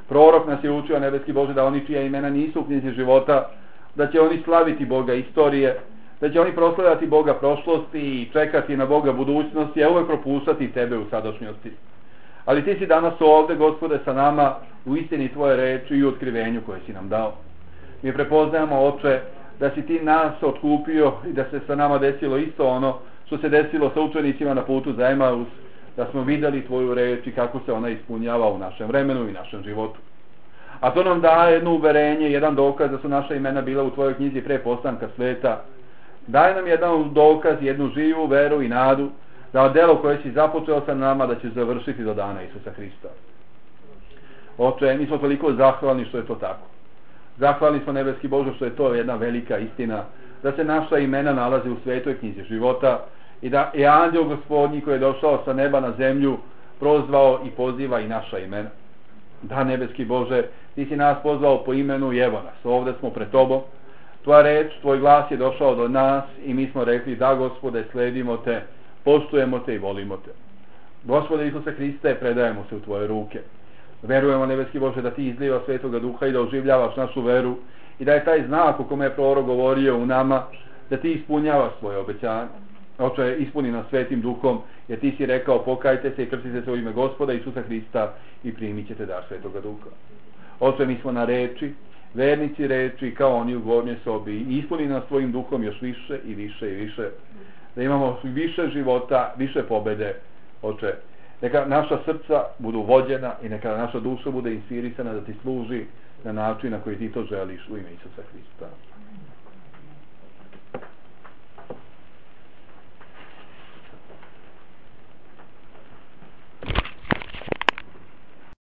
A: Prorok nas je učio, nebeski Bože, da oni čija imena nisu u knjizi života, da će oni slaviti Boga istorije, da će oni proslavljati Boga prošlosti i čekati na Boga budućnosti, a uvek propuštati tebe u sadašnjosti. Ali ti si danas ovde, Gospode, sa nama u istini tvoje reči i u otkrivenju koje si nam dao. Mi prepoznajemo, Oče, da si ti nas otkupio i da se sa nama desilo isto ono što se desilo sa učenicima na putu za Emaus, da smo videli tvoju reč i kako se ona ispunjava u našem vremenu i našem životu. A to nam daje jedno uverenje, jedan dokaz da su naša imena bila u tvojoj knjizi pre postanka sveta. Daje nam jedan dokaz, jednu živu veru i nadu da delo koje si započeo sa nama da će završiti do dana Isusa Hrista. Oče, mi smo toliko zahvalni što je to tako. Zahvalni smo, nebeski Bože, što je to jedna velika istina, da se naša imena nalaze u svetoj knjizi života i da je anđeo Gospodnji koji je došao sa neba na zemlju prozvao i poziva i naša imena. Da, nebeski Bože, ti si nas pozvao po imenu i evo nas, ovde smo pred tobom. Tvoja reč, tvoj glas je došao do nas i mi smo rekli da, Gospode, sledimo te, poštujemo te i volimo te. Gospode Isuse Hriste, predajemo se u tvoje ruke. Verujemo, nebeski Bože, da ti izliva Svetoga Duha i da oživljavaš našu veru i da je taj znak o kome je prorok govorio u nama, da ti ispunjavaš svoje obećanje. Oče, ispuni nas Svetim Duhom, jer ti si rekao pokajte se i krstite se u ime Gospoda Isusa Hrista i primit ćete dar Svetoga Duha. Oče, mi smo na reči, vernici reči kao oni u gornjoj sobi, i ispuni nas tvojim duhom još više i više i više, da imamo više života, više pobede. Oče, neka naša srca budu vođena i neka naša duša bude inspirisana da ti služi na način na koji ti to želiš u ime Isusa Hrista.